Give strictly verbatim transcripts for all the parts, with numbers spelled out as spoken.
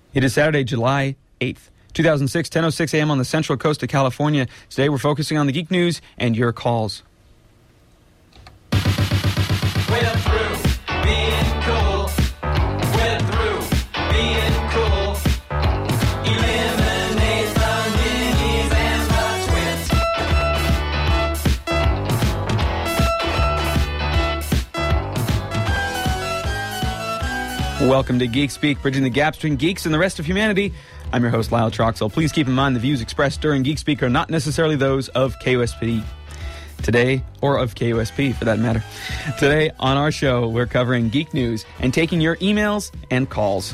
It is Saturday, July eighth, two thousand six, ten oh six a.m. on the Central Coast of California. Today we're focusing on the geek news and your calls. We're through being cool. We're through being cool. Eliminate the ninnies and the twits. Welcome to Geek Speak, bridging the gap between geeks and the rest of humanity. I'm your host, Lyle Troxell. Please keep in mind the views expressed during Geek Speak are not necessarily those of K U S P. Today, or of K U S P for that matter. Today on our show, we're covering geek news and taking your emails and calls.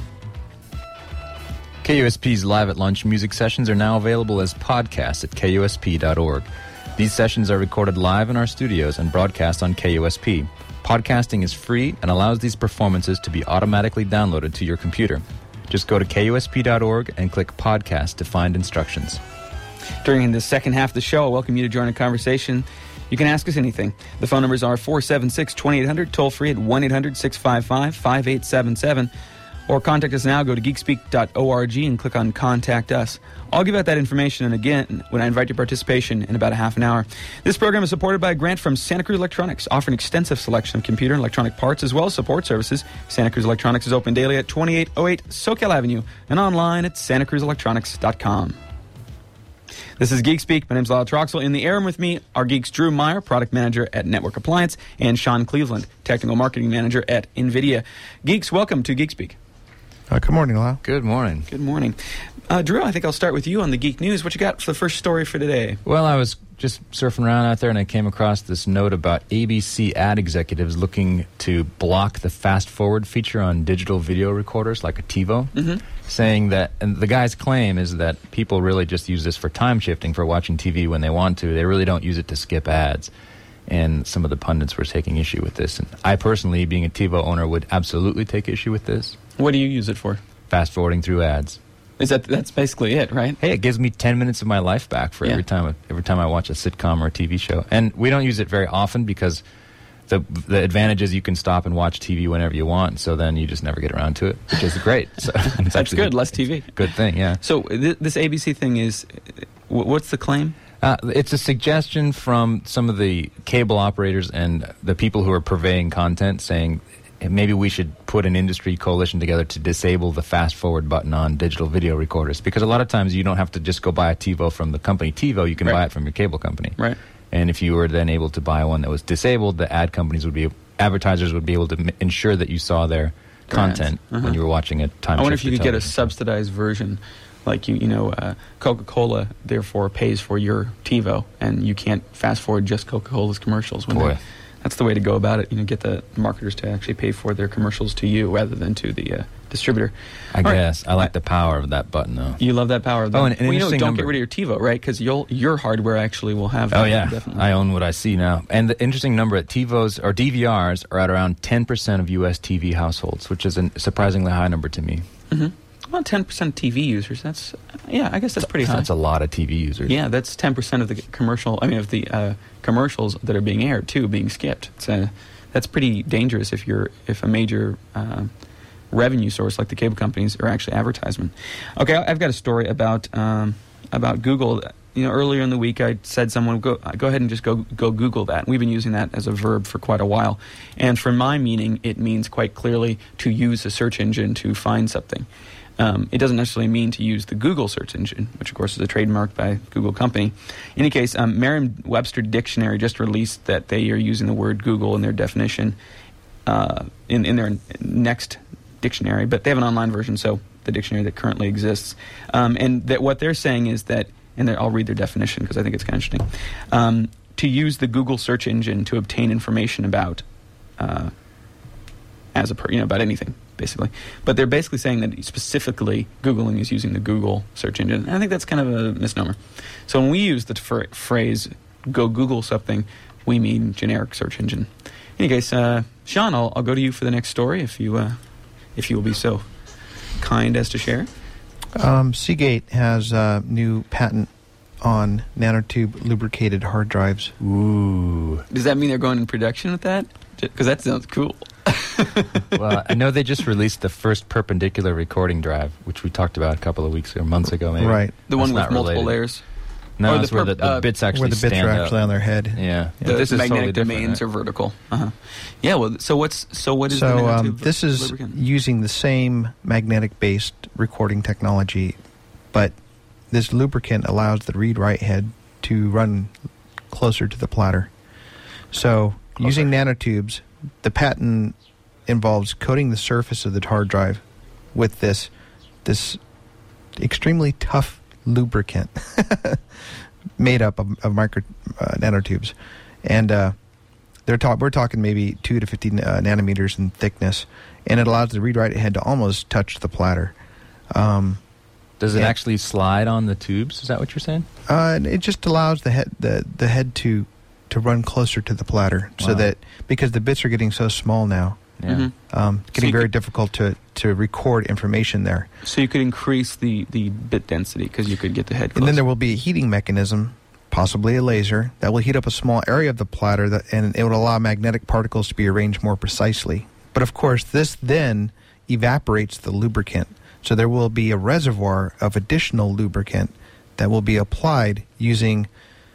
K U S P's Live at Lunch music sessions are now available as podcasts at K U S P dot org. These sessions are recorded live in our studios and broadcast on K U S P. Podcasting is free and allows these performances to be automatically downloaded to your computer. Just go to K U S P dot org and click Podcast to find instructions. During the second half of the show, I welcome you to join a conversation. You can ask us anything. The phone numbers are four seven six, two eight hundred, toll free at one eight hundred, six five five, five eight seven seven. Or contact us now. Go to geekspeak dot org and click on Contact Us. I'll give out that information and again when I invite your participation in about a half an hour. This program is supported by a grant from Santa Cruz Electronics, offering extensive selection of computer and electronic parts as well as support services. Santa Cruz Electronics is open daily at twenty-eight oh eight Soquel Avenue and online at santa cruz electronics dot com. This is Geek Speak. My name is Lyle Troxell. In the air room with me are geeks Drew Meyer, product manager at Network Appliance, and Sean Cleveland, technical marketing manager at NVIDIA. Geeks, welcome to Geek Speak. Uh, good morning, Lyle. Good morning. Good morning. Uh, Drew, I think I'll start with you on the Geek News. What you got for the first story for today? Well, I was just surfing around out there and I came across this note about A B C ad executives looking to block the fast-forward feature on digital video recorders like a TiVo, mm-hmm. saying that, and the guy's claim is that people really just use this for time shifting for watching T V when they want to. They really don't use it to skip ads. And some of the pundits were taking issue with this. And I personally, being a TiVo owner, would absolutely take issue with this. What do you use it for? Fast-forwarding through ads. Is that that's basically it, right? Hey, it gives me ten minutes of my life back for yeah. every time every time I watch a sitcom or a T V show. And we don't use it very often because the the advantage is you can stop and watch T V whenever you want. So then you just never get around to it, which is great. So it's that's good. Less T V. Good thing, yeah. So th- this A B C thing is, what's the claim? Uh, it's a suggestion from some of the cable operators and the people who are purveying content saying maybe we should put an industry coalition together to disable the fast-forward button on digital video recorders. Because a lot of times you don't have to just go buy a TiVo from the company TiVo. You can right. buy it from your cable company. Right. And if you were then able to buy one that was disabled, the ad companies would be, advertisers would be able to m- ensure that you saw their content uh-huh. when you were watching a time. I wonder if you could television. get a subsidized version. Like, you you know, uh, Coca-Cola, therefore, pays for your TiVo, and you can't fast-forward just Coca-Cola's commercials. When Boy. That's the way to go about it. You know, get the marketers to actually pay for their commercials to you rather than to the uh, distributor. I All guess. right. I like the power of that button, though. You love that power of that. Oh, and an well, you know, don't interesting get number. rid of your TiVo, right? Because your hardware actually will have that. Oh, yeah. Definitely. I own what I see now. And the interesting number at TiVos, or D V Rs, are at around ten percent of U S T V households, which is a surprisingly high number to me. Mm-hmm. Well, ten percent T V users, that's, yeah, I guess that's pretty high. That's a lot of T V users. Yeah, that's ten percent of the commercial, I mean, of the uh, commercials that are being aired, too, being skipped. It's uh, that's pretty dangerous if you're, if a major uh, revenue source like the cable companies are actually advertisement. Okay, I've got a story about um, about Google. You know, earlier in the week I said someone, go go ahead and just go go Google that. We've been using that as a verb for quite a while. And for my meaning, it means quite clearly to use a search engine to find something. Um, it doesn't necessarily mean to use the Google search engine, which of course is a trademark by Google company. In any case, um, Merriam-Webster Dictionary just released that they are using the word Google in their definition uh, in, in their next dictionary, but they have an online version, so the dictionary that currently exists. Um, and that what they're saying is that, and I'll read their definition because I think it's kind of interesting, um, to use the Google search engine to obtain information about, uh, as a per, you know, about anything, basically. But they're basically saying that specifically Googling is using the Google search engine. And I think that's kind of a misnomer. So when we use the f- phrase "go Google something," we mean generic search engine. In any case, uh, Sean, I'll, I'll go to you for the next story if you uh, if you will be so kind as to share. Um, Seagate has a new patent on nanotube lubricated hard drives. Ooh. Does that mean they're going in production with that? Because that sounds cool. Well, I know they just released the first perpendicular recording drive, which we talked about a couple of weeks or months ago, maybe. Right. The That's one with not multiple related. layers. No, Or the it's where perp- the, the uh, bits actually Where the bits stand are up. actually on their head. Yeah. The But this is magnetic totally different, domains right? are vertical. Uh-huh. Yeah. Well, so what's so what is the So um, nanotube this is lubricant? using the same magnetic-based recording technology, but this lubricant allows the read-write head to run closer to the platter. So using nanotubes, the patent involves coating the surface of the hard drive with this this extremely tough lubricant made up of, of micro uh, nanotubes, and uh, they're talk we're talking maybe two to fifty uh, nanometers in thickness, and it allows the read-write head to almost touch the platter. Um, Does it Yeah. actually slide on the tubes? Is that what you're saying? uh, and it just allows the head the, the head to to run closer to the platter, so Wow. that because the bits are getting so small now, Yeah. Mhm. um, it's getting you very could- difficult to to record information there. So you could increase the, the bit density because you could get the head closer. And then there will be a heating mechanism, possibly a laser, that will heat up a small area of the platter, that, and it would allow magnetic particles to be arranged more precisely. But of course, this then evaporates the lubricant. So there will be a reservoir of additional lubricant that will be applied using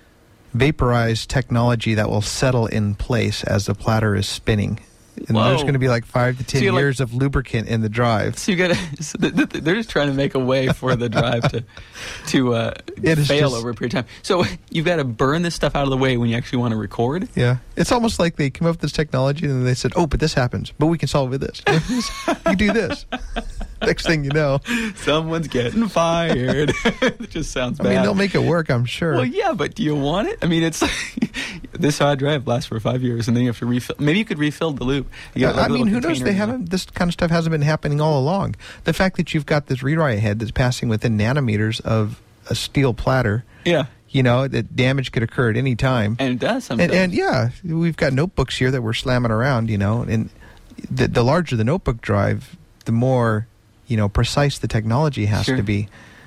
vaporized technology that will settle in place as the platter is spinning. And Whoa. there's going to be like five to ten So you're like- years of lubricant in the drive. So you got to. So th- th- they're just trying to make a way for the drive to to uh, It is fail just- over a period of time. So you've got to burn this stuff out of the way when you actually want to record. Yeah, it's almost like they came up with this technology and then they said, "Oh, but this happens, but we can solve it with this. You do this." Next thing you know, Someone's getting fired. It just sounds I bad. mean, they'll make it work, I'm sure. Well, yeah, but do you want it? I mean, it's this hard drive lasts for five years, and then you have to refill. Maybe you could refill the loop. You get, I like, a mean, little who knows? container They in there. haven't. This kind of stuff hasn't been happening all along. The fact that you've got this read-write head that's passing within nanometers of a steel platter, Yeah, you know, that damage could occur at any time. and it does And, sometimes. and yeah, we've got notebooks here that we're slamming around, you know, and the, the larger the notebook drive, the more, you know, precise the technology has Sure. to be.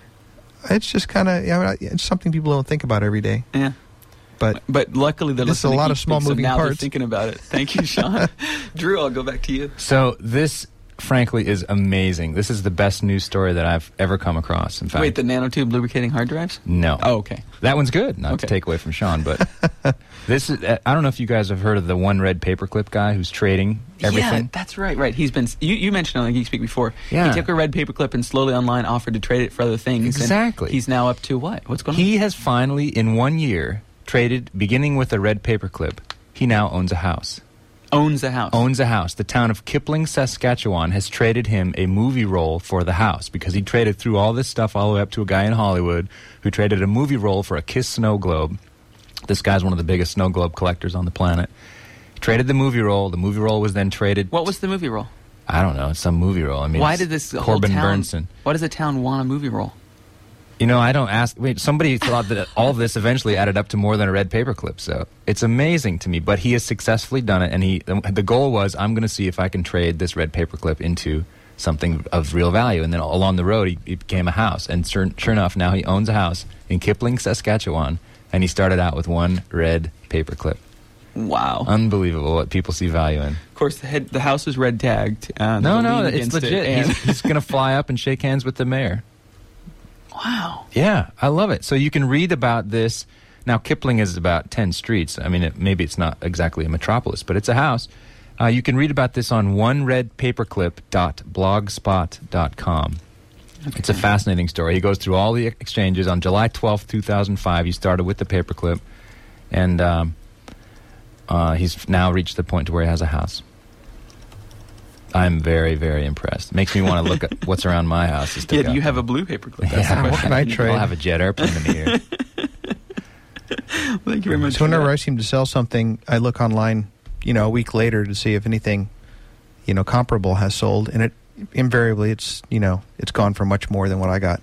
It's just kind of, yeah, I mean, it's something people don't think about every day. yeah. But But luckily, they're This is a listening to lot Geek of small Speak, so moving now they're parts. thinking about it. Thank you, Sean. Drew, I'll go back to you. So this, frankly, is amazing. This is the best news story that I've ever come across. In fact, Wait, the nanotube lubricating hard drives? no. Oh, okay. That one's good. Not to Okay. take away from Sean, but this is. I don't know if you guys have heard of the one red paperclip guy who's trading everything. Yeah, that's right. Right. He's been. You, you mentioned on Geek Speak before. Yeah. He took a red paperclip and slowly online offered to trade it for other things. and Exactly. he's now up to what? What's going on? He has finally, in one year, traded. Beginning with a red paperclip, he now owns a house. owns the house. Owns a house. The town of Kipling, Saskatchewan, has traded him a movie role for the house because he traded through all this stuff all the way up to a guy in Hollywood who traded a movie role for a Kiss snow globe. This guy's one of the biggest snow globe collectors on the planet. He traded the movie role. The movie role was then traded. What was the movie role? I don't know. It's some movie role. I mean, Why it's did this whole Corbin town? Burnson? Why does the town want a movie role? You know, I don't ask. Wait, somebody thought that all of this eventually added up to more than a red paperclip. So it's amazing to me. But he has successfully done it, and he the goal was, I'm going to see if I can trade this red paperclip into something of real value. And then along the road, he, he became a house. And sure, sure enough, now he owns a house in Kipling, Saskatchewan, and he started out with one red paperclip. Wow. Unbelievable what people see value in. of course, the head, the house is red tagged. Uh, No, there's a no, lien it's against legit. It, and- he's he's going to fly up and shake hands with the mayor. wow. Yeah, I love it. So you can read about this. Now, Kipling is about ten streets. I mean, it, maybe it's not exactly a metropolis, but it's a house. Uh, you can read about this on one red paperclip dot blogspot dot com. It's a fascinating story. He goes through all the exchanges. On July twelfth, two thousand five, he started with the paperclip, and um, uh, he's now reached the point to where he has a house. I'm very, very impressed. Makes me want to look at what's around my house. to stick Yeah, do out you have there. a blue paperclip? That's Yeah, the what question. can I trade? I'll have a jet airplane in here. Thank you very much. So for whenever that. I seem to sell something, I look online, you know, a week later to see if anything, you know, comparable has sold, and it invariably it's, you know, it's gone for much more than what I got.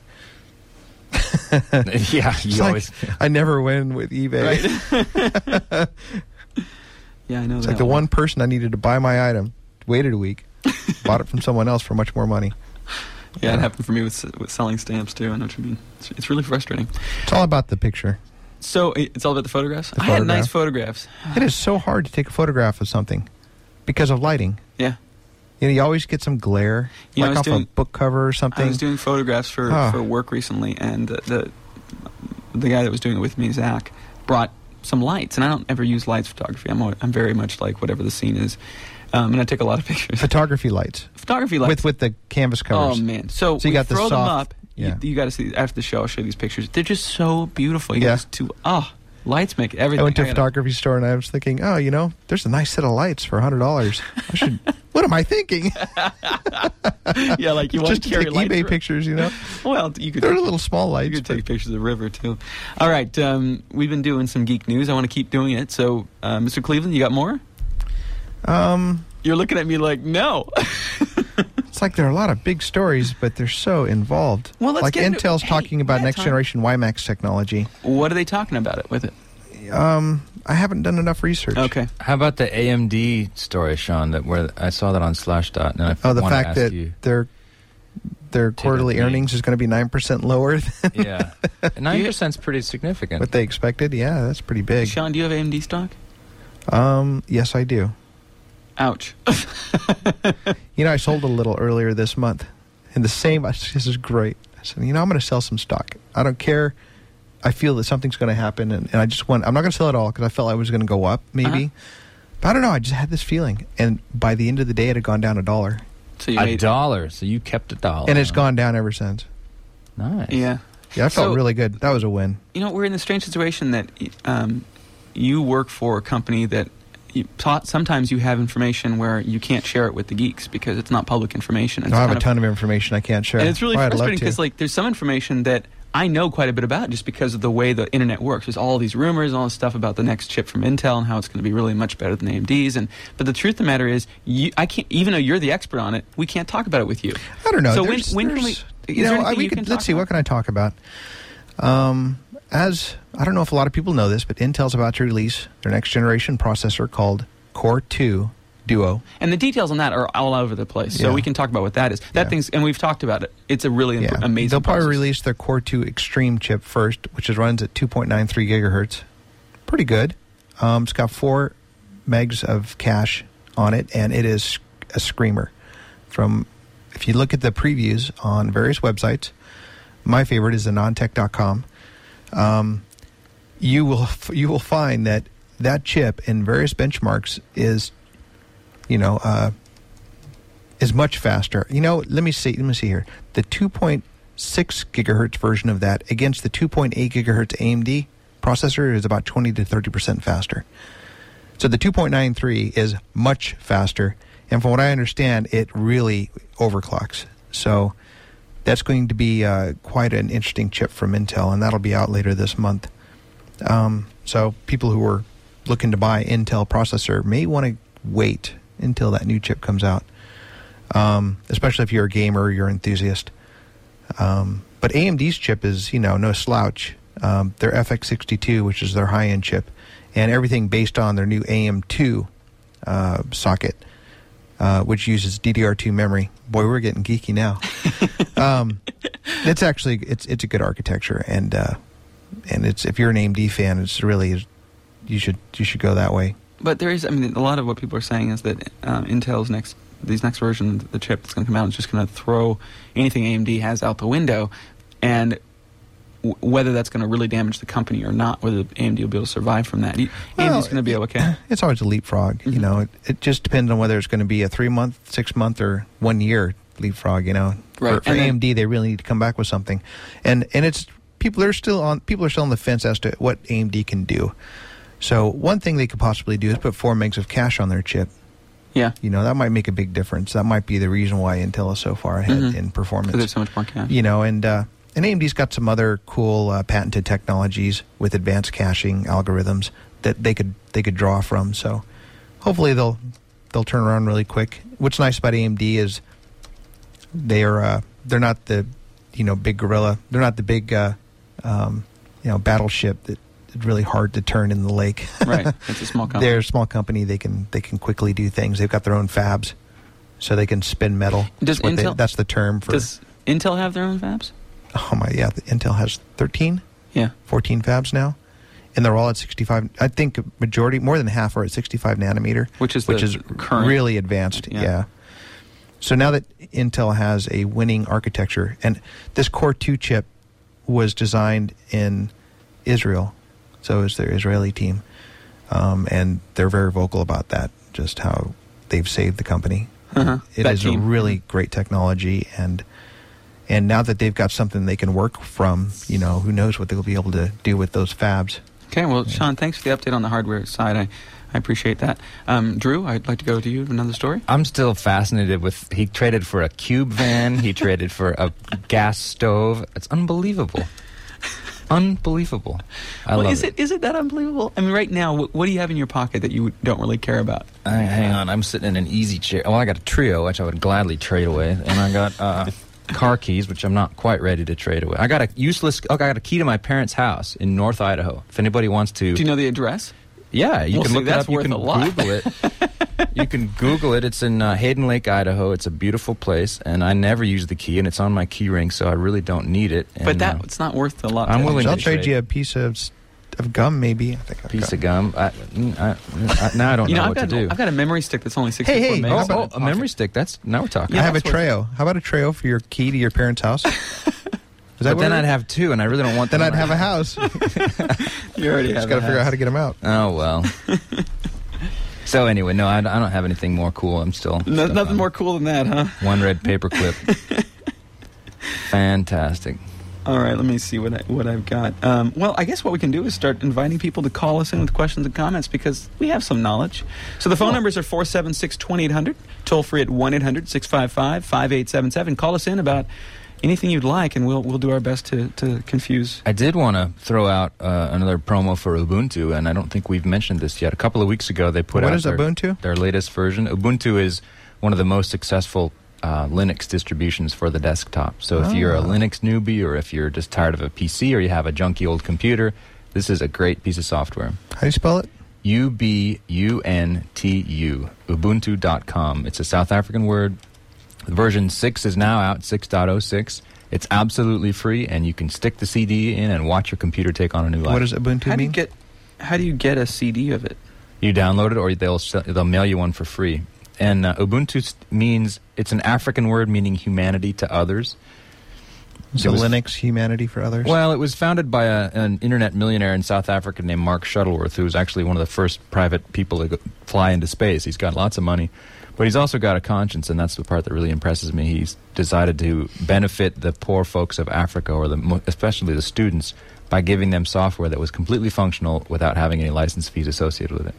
Yeah, It's you like, always. I never win with eBay. Right. Yeah, I know It's that like the one person I needed to buy my item waited a week, bought it from someone else for much more money. Yeah, it happened for me with with selling stamps too. I know what you mean. It's, it's really frustrating. It's all about the picture. So it- it's all about the photographs. The I had photograph. nice photographs. It is so hard to take a photograph of something because of lighting. Yeah. You know, you always get some glare, Yeah, I like was off doing- a book cover or something. I was doing photographs for, Oh. for work recently, and the, the the guy that was doing it with me, Zach, brought some lights. And I don't ever use lights photography. I'm al- I'm very much like whatever the scene is, um, and I take a lot of pictures. Photography lights Photography lights. with with the canvas covers. Oh man! So, So you we got the throw them soft- up. yeah. You, you got to see after the show. I'll show you these pictures. They're just so beautiful. You Yeah. just to oh, lights make everything. I went to a gotta- photography store and I was thinking, oh, you know, there's a nice set of lights for a hundred dollars. I should. What am I thinking? Yeah, like you want Just to to carry take lights eBay around. pictures, you know. Well, you could. They're take- little small You lights. could take but- pictures of the river too. All right, um, we've been doing some geek news. I want to keep doing it. So, uh, Mister Cleveland, you got more? Um, You're looking at me like no. it's like there are a lot of big stories, but they're so involved. Well, let's like get into- Intel's hey, talking about yeah, next Tom. generation WiMAX technology. What are they talking about it with it? Um, I haven't done enough research. Okay. How about the A M D story, Sean? That where I saw that on Slashdot, and I Oh, the wanna fact ask that you. their their Take a quarterly peek. earnings is going to be nine percent lower than Yeah, nine percent's pretty significant. what they expected. Yeah, that's pretty big. Sean, do you have A M D stock? Um, yes, I do. Ouch. You know, I sold a little earlier this month, and the same. This is great. I said, you know, I'm going to sell some stock. I don't care. I feel that something's going to happen, and, and I just want. I'm not going to sell it all because I felt I was going to go up, maybe. Uh-huh. But I don't know. I just had this feeling, and by the end of the day, it had gone down a dollar, So you a made dollar, so you kept a dollar, and it's huh? gone down ever since. Nice. Yeah. Yeah, I felt So- really good. That was a win. You know, we're in the strange situation that um, you work for a company that you, sometimes you have information where you can't share it with the geeks because it's not public information. It's I have kind a of- ton of information I can't share. And it's really Boy, I'd love frustrating to. because, like, there's some information that I know quite a bit about just because of the way the internet works. There's all these rumors and all this stuff about the next chip from Intel and how it's going to be really much better than A M D's. And but the truth of the matter is, you, I can't. Even though you're the expert on it, we can't talk about it with you. I don't know. So when There's- when can we? there's- Is You there know, I, anything we you could, can let's talk see. about? What can I talk about? Um, as I don't know if a lot of people know this, but Intel's about to release their next generation processor called Core two Duo. And the details on that are all over the place. So Yeah. we can talk about what that is. That Yeah. thing's, and we've talked about it. It's a really Yeah, imp- amazing. They'll probably processor. release their Core two Extreme chip first, which is runs at two point nine three gigahertz. Pretty good. Um, it's got four megs of cache on it, and it is a screamer. From if you look at the previews on various websites, my favorite is anantech dot com. Um, you will you will find that that chip in various benchmarks is, you know, uh, is much faster. You know, let me see. Let me see here. The two point six gigahertz version of that against the two point eight gigahertz A M D processor is about twenty to thirty percent faster. So the two point nine three is much faster, and from what I understand, it really overclocks. So that's going to be uh, quite an interesting chip from Intel, and that'll be out later this month. Um, so people who are looking to buy Intel processor may want to wait until that new chip comes out, um, especially if you're a gamer or you're an enthusiast. Um, but A M D's chip is, you know, no slouch. Um, their F X sixty-two, which is their high-end chip, and everything based on their new A M two uh, socket, uh, which uses D D R two memory. Boy, we're getting geeky now. um, it's actually it's it's a good architecture, and uh, and it's if you're an A M D fan, it's really you should you should go that way. But there is, I mean, a lot of what people are saying is that um, Intel's next, these next version, the chip that's going to come out is just going to throw anything A M D has out the window, and w- whether that's going to really damage the company or not, whether A M D will be able to survive from that. You, A M D's going to be okay. It's always a leapfrog. You Mhm. know, it, it just depends on whether it's going to be a three month, six month, or one year leapfrog. You know, Right. for, for And then- A M D, they really need to come back with something, and and it's people are still on people are still on the fence as to what A M D can do. So one thing they could possibly do is put four megs of cache on their chip. Yeah, You know, that might make a big difference. That might be the reason why Intel is so far ahead Mhm. in performance. because there's so much more cash. You know, and uh, and A M D's got some other cool uh, patented technologies with advanced caching algorithms that they could they could draw from. So hopefully they'll they'll turn around really quick. What's nice about A M D is they're uh, they're not the you know big gorilla. They're not the big uh, um, you know battleship that is really hard to turn in the lake. Right, it's a small company. They're a small company. They can they can quickly do things. They've got their own fabs, so they can spin metal. Does What they- Intel- that's the term for. Does Intel have their own fabs? Oh my, yeah. The Intel has thirteen, Yeah. fourteen fabs now, and they're all at sixty-five. I think a majority, more than half, are at sixty-five nanometer, Which is which the is current- really advanced. Yeah. Yeah. So now that Intel has a winning architecture, and this Core two chip was designed in Israel, so is their Israeli team, um, and they're very vocal about that. Just how they've saved the company. Uh-huh. It That is team. a really great technology, and and now that they've got something they can work from, you know, who knows what they'll be able to do with those fabs. Okay, well, Sean, thanks for the update on the hardware side. I, I appreciate that. Um, Drew, I'd like to go to you with another story. I'm still fascinated with. He traded for a cube van. He traded for a gas stove. It's unbelievable. Unbelievable. I well, love is it is it that unbelievable? I mean, right now, what, what do you have in your pocket that you don't really care about? Uh, hang on, I'm sitting in an easy chair. Well, I got a Trio, which I would gladly trade away, and I got uh, car keys, which I'm not quite ready to trade away. I got a useless. Oh, I got a key to my parents' house in North Idaho. If anybody wants to, Do you know the address? yeah, you Well, can see, look that's it up. You worth can a lot. Google it. You can Google it. It's in uh, Hayden Lake, Idaho. It's a beautiful place, and I never use the key, and it's on my key ring, so I really don't need it. And, But that uh, it's not worth a lot. I'm to- willing I'll to trade trade. you a piece of s- of gum, maybe. I think I've piece got- of gum. I, I, I, now I don't You know, know I've what got, to do. I've got a memory stick that's only sixty-four hey, megs. how Oh, about oh, a memory stick. That's now we're talking. Yeah, I have a that's what- Treo. How about a Treo for your key to your parents' house? Is But what then it I'd is? have two, and I really don't want. Then them I'd have a right house. You already Just have got to a figure out house. how to get them out. Oh well. So anyway, no, I, I don't have anything more cool. I'm still No, stuck nothing on more cool than that, huh? One red paperclip. Fantastic. All right, let me see what I, what I've got. Um, well, I guess what we can do is start inviting people to call us in with questions and comments because we have some knowledge. So the phone Cool. numbers are four seven six, two eight hundred, toll free at one eight hundred, six five five, five eight seven seven. Call us in about anything you'd like, and we'll we'll do our best to, to confuse. I did want to throw out uh, another promo for Ubuntu, and I don't think we've mentioned this yet. A couple of weeks ago, they put What out is their, Ubuntu? their latest version. Ubuntu is one of the most successful uh, Linux distributions for the desktop. So if you're a Ah. Linux newbie, or if you're just tired of a P C, or you have a junky old computer, this is a great piece of software. How do you spell it? U B U N T U, ubuntu dot com. It's a South African word. Version six is now out, six point oh six. It's absolutely free, and you can stick the C D in and watch your computer take on a new life. What does Ubuntu How do you mean? get how do you get a C D of it? You download it, or they'll sell- they'll mail you one for free. And uh, Ubuntu s- means, it's an African word meaning humanity to others. So It was- Linux, humanity for others? Well, it was founded by a, an internet millionaire in South Africa named Mark Shuttleworth, who was actually one of the first private people to go, fly into space. He's got lots of money, but he's also got a conscience, and that's the part that really impresses me. He's decided to benefit the poor folks of Africa, or the mo- especially the students, by giving them software that was completely functional without having any license fees associated with it.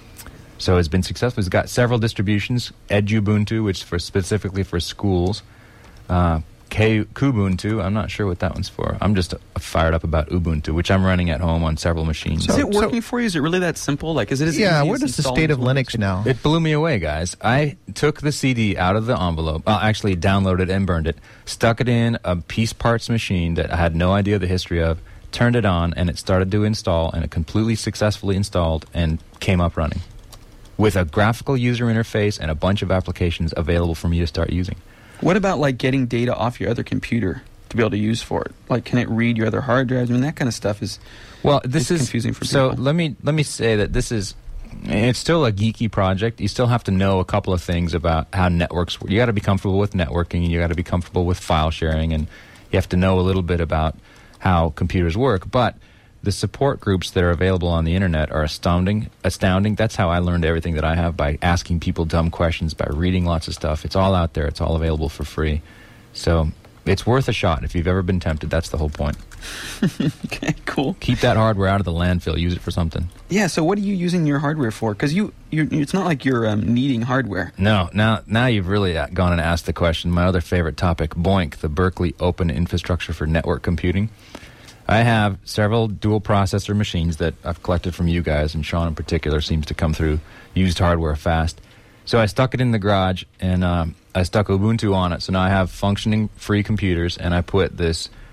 So it's been successful. It's got several distributions: Edubuntu, which is for specifically for schools. Uh, K- Kubuntu, I'm not sure what that one's for. I'm just uh, fired up about Ubuntu, which I'm running at home on several machines. Is So- it working for you? Is it really that simple? Like, is it as yeah, easy what as is the installing state of Windows? Linux now? It blew me away, guys. I took the C D out of the envelope, uh, actually downloaded and burned it, stuck it in a piece parts machine that I had no idea the history of, turned it on, and it started to install, and it completely successfully installed and came up running with a graphical user interface and a bunch of applications available for me to start using. What about like getting data off your other computer to be able to use for it? Like, can it read your other hard drives? I mean, that kind of stuff is. Well, this It's is confusing for so. people. Let me let me say that this is. It's still a geeky project. You still have to know a couple of things about how networks work. You got to be comfortable with networking. You got to be comfortable with file sharing, and you have to know a little bit about how computers work. But the support groups that are available on the internet are astounding. Astounding. That's how I learned everything that I have, by asking people dumb questions, by reading lots of stuff. It's all out there. It's all available for free. So it's worth a shot. If you've ever been tempted, that's the whole point. Okay, cool. Keep that hardware out of the landfill. Use it for something. Yeah. So, what are you using your hardware for? Because you, you, it's not like you're um, needing hardware. No, now now you've really uh, gone and asked the question. My other favorite topic, BOINC, the Berkeley Open Infrastructure for Network Computing. I have several dual processor machines that I've collected from you guys, and Sean in particular seems to come through used hardware fast. So I stuck it in the garage, and um, I stuck Ubuntu on it. So now I have functioning free computers, and I put this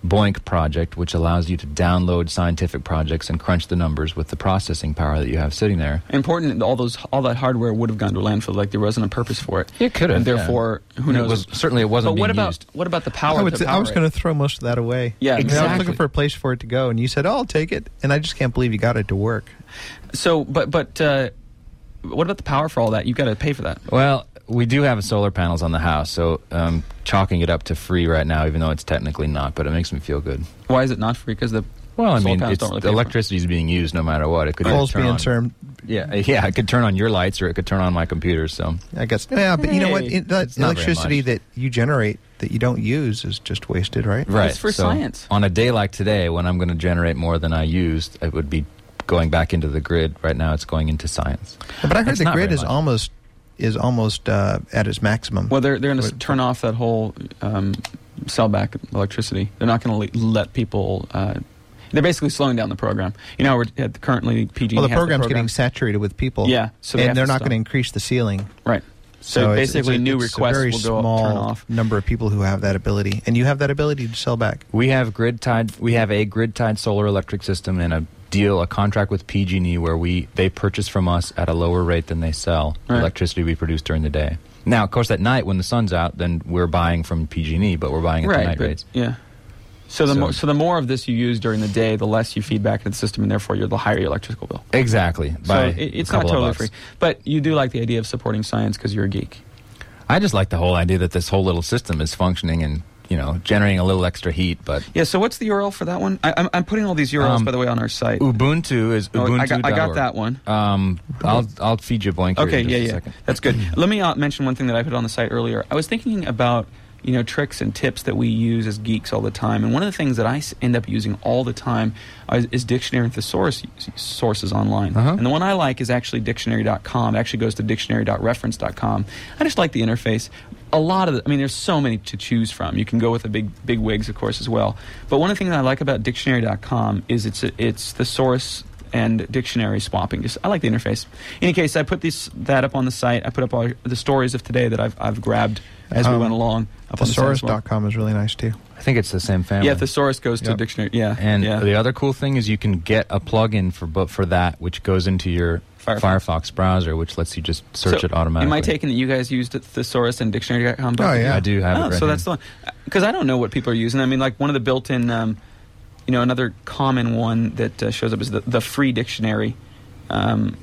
BOINC project, which allows you to download scientific projects and crunch the numbers with the processing power that you have sitting there. Important, all those, all that hardware would have gone to landfill. Like there wasn't a purpose for it. It could have, and therefore, who And it knows? was- certainly it wasn't But what being about used. what about the power? I, would to say, I power was it? going to throw most of that away. Yeah, I was exactly. looking for a place for it to go, and you said, "Oh, I'll take it," and I just can't believe you got it to work. So, but but uh, what about the power for all that? You've got to pay for that. Well, we do have solar panels on the house, so um, chalking it up to free right now, even though it's technically not, but it makes me feel good. Why is it not free? Because the Well, I solar mean, panels it's, don't really the pay for it. electricity is being used no matter what. It could either Coal's turn being on, served. yeah, yeah, it could turn on your lights or it could turn on my computer. So I guess. Yeah, but you know what? Hey, It, that it's not very electricity much. that you generate that you don't use is just wasted, right? right, It's for so science. On a day like today, when I'm going to generate more than I used, it would be going back into the grid. Right now, it's going into science. But I heard It's the not grid very is much. almost is almost uh, at its maximum. Well, they're they're going to What- turn off that whole um, sell back electricity. They're not going to let people. Uh, they're basically slowing down the program. You know, we're at currently P G. well, the has program's program. getting saturated with people. Yeah, so they have and they're to not stop. going to increase the ceiling. right. So, it's- basically, it's a, new it's requests a very will go small up, turn off. number of people who have that ability, and you have that ability to sell back. We have grid tied. We have a grid tied solar electric system and a deal, a contract with P G and E where we they purchase from us at a lower rate than they sell the Right. electricity we produce during the day. Now, of course, at night when the sun's out, then we're buying from P G and E, but we're buying at the Right. night but- rates. Yeah. So the So- more so the more of this you use during the day, the less you feed back into the system, and therefore you're the higher your electrical bill. Exactly. So By it, it's a not couple of totally bucks. free, but you do like the idea of supporting science because you're a geek. I just like the whole idea that this whole little system is functioning and you know generating a little extra heat. But Yeah. So what's the U R L for that one? I, I'm, I'm putting all these U R Ls Um, by the way on our site. Ubuntu is Oh, Ubuntu. I got, I got that one. Um, I'll I'll feed you Boink here Okay, in just yeah, a yeah, second. that's good. Let me uh, mention one thing that I put on the site earlier. I was thinking about you know tricks and tips that we use as geeks all the time, and one of the things that I s- end up using all the time is, is dictionary and thesaurus s- sources online. Uh-huh. And the one I like is actually dictionary dot com. It actually goes to dictionary dot reference dot com. I just like the interface. A lot of the, I mean, there's so many to choose from. You can go with the big big wigs, of course, as well. But one of the things that I like about dictionary dot com is it's a, it's thesaurus and dictionary swapping. Just I like the interface. In any case, I put this that up on the site. I put up all the stories of today that I've I've grabbed as we Um, went along up on the site Thesaurus as well. dot com is really nice too. I think it's the same family. Yeah, thesaurus goes to Yep. dictionary. Yeah, And yeah. the other cool thing is you can get a plugin for bu- for that, which goes into your Firefox. Firefox, browser, which lets you just search So, it automatically. Am I taking that you guys used thesaurus and dictionary dot com? Oh, yeah. I do have Oh, it right so here. that's the one. Because I don't know what people are using. I mean, like one of the built-in, um, you know, another common one that uh, shows up is the, the free dictionary. Um,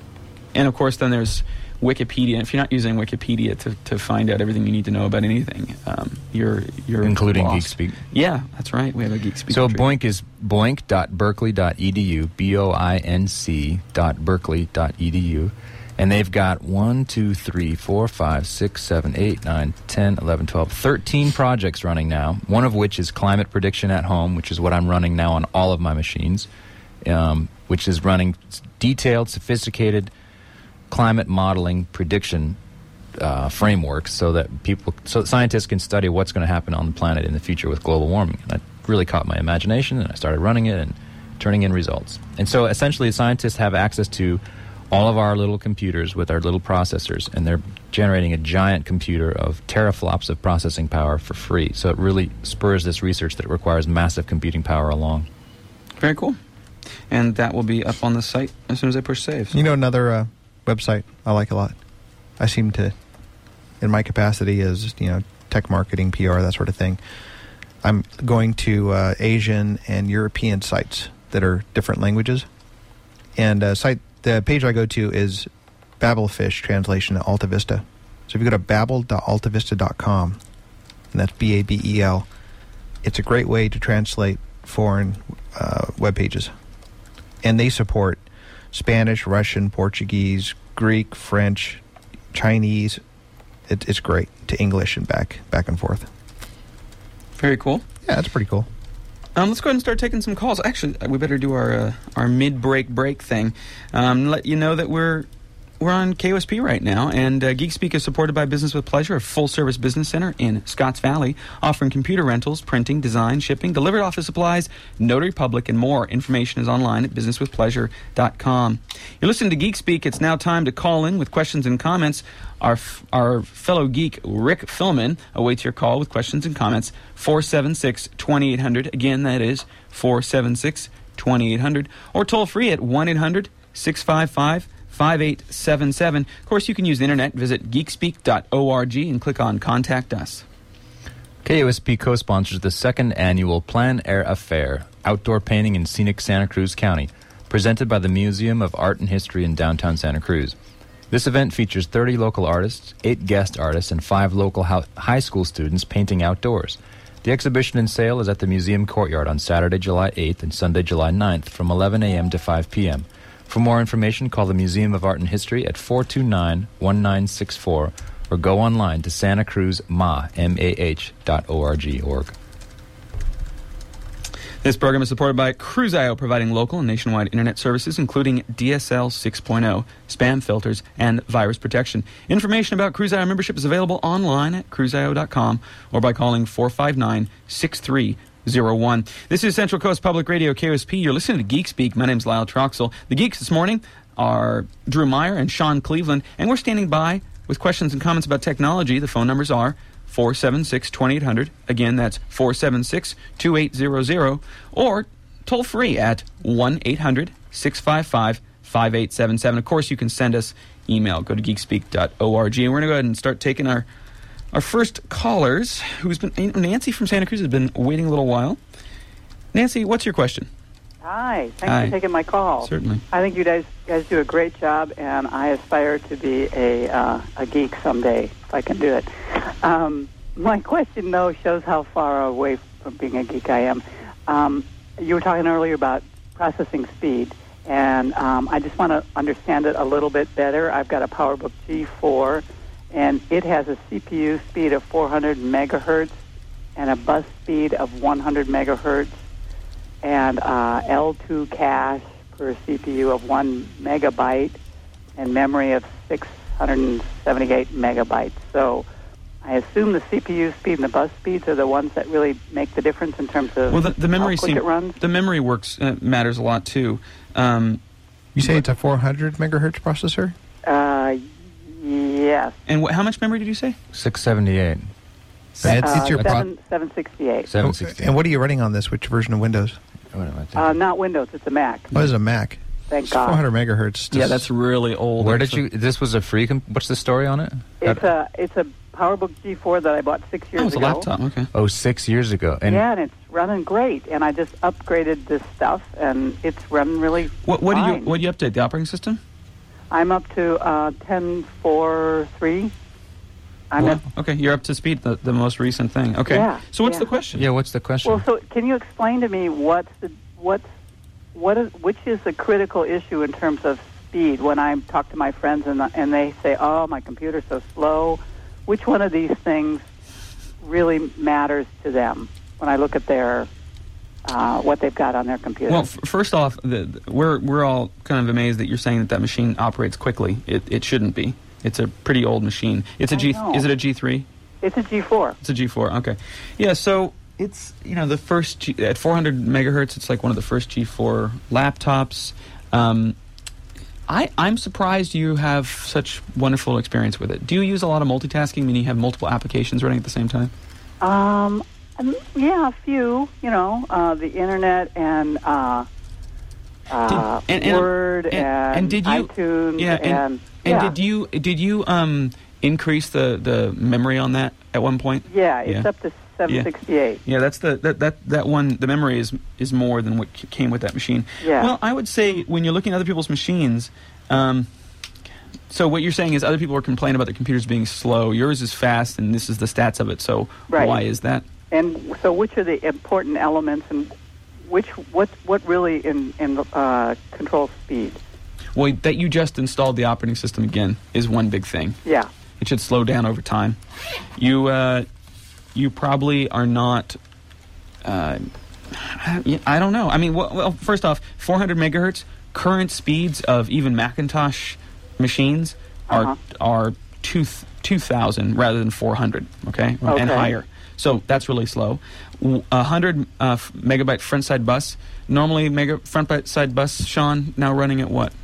and of course, then there's Wikipedia. If you're not using Wikipedia to, to find out everything you need to know about anything, um, you're you're including lost. GeekSpeak. Yeah, that's right. We have a GeekSpeak. So tree. Boink is boink dot berkeley dot e d u, B O I N C dot berkeley dot e d u. And they've got one, two, three, four, five, six, seven, eight, nine, ten, eleven, twelve, thirteen projects running now, one of which is climate prediction at home, which is what I'm running now on all of my machines, um, which is running s- detailed, sophisticated climate modeling prediction uh, frameworks so that people, so that scientists can study what's going to happen on the planet in the future with global warming. And that really caught my imagination, and I started running it and turning in results. And so essentially, scientists have access to all of our little computers with our little processors, and they're generating a giant computer of teraflops of processing power for free. So it really spurs this research that requires massive computing power along. Very cool. And that will be up on the site as soon as I push save. You know, another uh, website I like a lot. I seem to, in my capacity as, you know, tech marketing, P R, that sort of thing, I'm going to uh, Asian and European sites that are different languages. And uh, site the page I go to is Babelfish translation at Alta Vista. So if you go to babel dot alta vista dot com, and that's B A B E L, it's a great way to translate foreign uh, web pages. And they support Spanish, Russian, Portuguese, Greek, French, Chinese. It, it's great, to English and back back and forth. Very cool. Yeah, that's pretty cool. Um, let's go ahead and start taking some calls. Actually, we better do our uh, our mid break break thing. Um, let you know that we're we're on K O S P right now, and uh, GeekSpeak is supported by Business with Pleasure, a full-service business center in Scotts Valley, offering computer rentals, printing, design, shipping, delivered office supplies, notary public, and more. Information is online at business with pleasure dot com. You're listening to GeekSpeak. It's now time to call in with questions and comments. Our f- our fellow geek, Rick Philman, awaits your call with questions and comments. four seven six, two eight zero zero. Again, that is four seven six, two eight zero zero. Or toll free at one eight hundred, six five five, five eight seven seven. Of course, you can use the internet. Visit geekspeak dot org and click on Contact Us. K O S P co-sponsors the second annual Plein Air Affair, outdoor painting in scenic Santa Cruz County, presented by the Museum of Art and History in downtown Santa Cruz. This event features thirty local artists, eight guest artists, and five local ho- high school students painting outdoors. The exhibition and sale is at the museum courtyard on Saturday, July eighth and Sunday, July ninth from eleven a.m. to five p.m. For more information, call the Museum of Art and History at four two nine, one nine six four or go online to Santa Cruz Ma, M A H dot org. Org. This program is supported by Cruise dot I O, providing local and nationwide internet services, including D S L six point oh, spam filters, and virus protection. Information about Cruise dot I O membership is available online at cruise dot I O dot com or by calling four five nine, six three zero one. This is Central Coast Public Radio, K O S P. You're listening to GeekSpeak. My name's Lyle Troxel. The Geeks this morning are Drew Meyer and Sean Cleveland, and we're standing by with questions and comments about technology. The phone numbers are four seven six, two eight zero zero. Again, that's four seven six, two eight zero zero. Or toll free at one eight hundred, six five five, five eight seven seven. Of course, you can send us email. Go to geekspeak dot org. And we're going to go ahead and start taking our, our first callers. Who's been Nancy from Santa Cruz has been waiting a little while. Nancy, what's your question? Hi, thanks Hi. for taking my call. Certainly. I think you guys guys do a great job, and I aspire to be a uh, a geek someday if I can do it. Um, my question, though, shows how far away from being a geek I am. Um, you were talking earlier about processing speed, and um, I just want to understand it a little bit better. I've got a PowerBook G four, and it has a C P U speed of four hundred megahertz and a bus speed of one hundred megahertz. And uh, L two cache per C P U of one megabyte and memory of six hundred seventy-eight megabytes. So I assume the C P U speed and the bus speeds are the ones that really make the difference in terms of Well, the, the memory how quick seem- it runs. the memory works uh, matters a lot too. Um, You say it's a four hundred megahertz processor? Uh, yes. and wh- how much memory did you say? six seventy-eight. And it's, Uh, it's your pro- seven, seven sixty-eight. seven sixty-eight. And what are you running on this? Which version of Windows? What am I thinking? Uh, not Windows, it's a Mac. What is a Mac? Thank It's God. four hundred megahertz. Yeah, Just- that's really old. Where did actually. you... This was a free... Com- what's the story on it? It's a it's a PowerBook G four that I bought six years Oh, it's a ago. laptop. Okay. Oh, six years ago. And yeah, and it's running great. And I just upgraded this stuff, and it's running really What, what did you fine. what did you update? The operating system? I'm up to uh, ten point four three. I'm Well, at, okay, you're up to speed. The, the most recent thing. Okay. Yeah, So what's yeah. the question? yeah, what's the question? well, so can you explain to me what's the what's what is which is the critical issue in terms of speed? When I talk to my friends and and they say, "Oh, my computer's so slow," which one of these things really matters to them when I look at their uh, what they've got on their computer? Well, f- first off, the, the- we're we're all kind of amazed that you're saying that that machine operates quickly. It it shouldn't be. It's a pretty old machine. It's a I G. know. Is it a G three? It's a G four. It's a G four. Okay. Yeah. So it's you know the first G, at four hundred megahertz. It's like one of the first G four laptops. Um, I I'm surprised you have such wonderful experience with it. Do you use a lot of multitasking? Meaning you have multiple applications running at the same time? Um, um, yeah, a few. You know, uh, the internet and uh, uh, Did- and- and- Word and- and, and did you- iTunes Yeah. And, and, and yeah. did you did you um increase the the memory on that at one point? Yeah, it's Yeah. up to seven sixty-eight. Yeah, that's the that, that that one. The memory is is more than what c- came with that machine. Yeah. Well, I would say when you're looking at other people's machines, um, so what you're saying is other people are complaining about their computers being slow. Yours is fast, and this is the stats of it. So Right. why is that? And so, which are the important elements, and which what what really in in uh, controls speed? Well, that you just installed the operating system again is one big thing. Yeah. It should slow down over time. You uh, you probably are not. Uh, I I don't know. I mean, well, well, first off, four hundred megahertz current speeds of even Macintosh machines are Uh-huh. are two th- two thousand rather than four hundred, okay, and Okay. higher. So that's really slow. W- A hundred uh, f- megabyte front side bus. Normally, mega front bi- side bus, Sean, now running at what?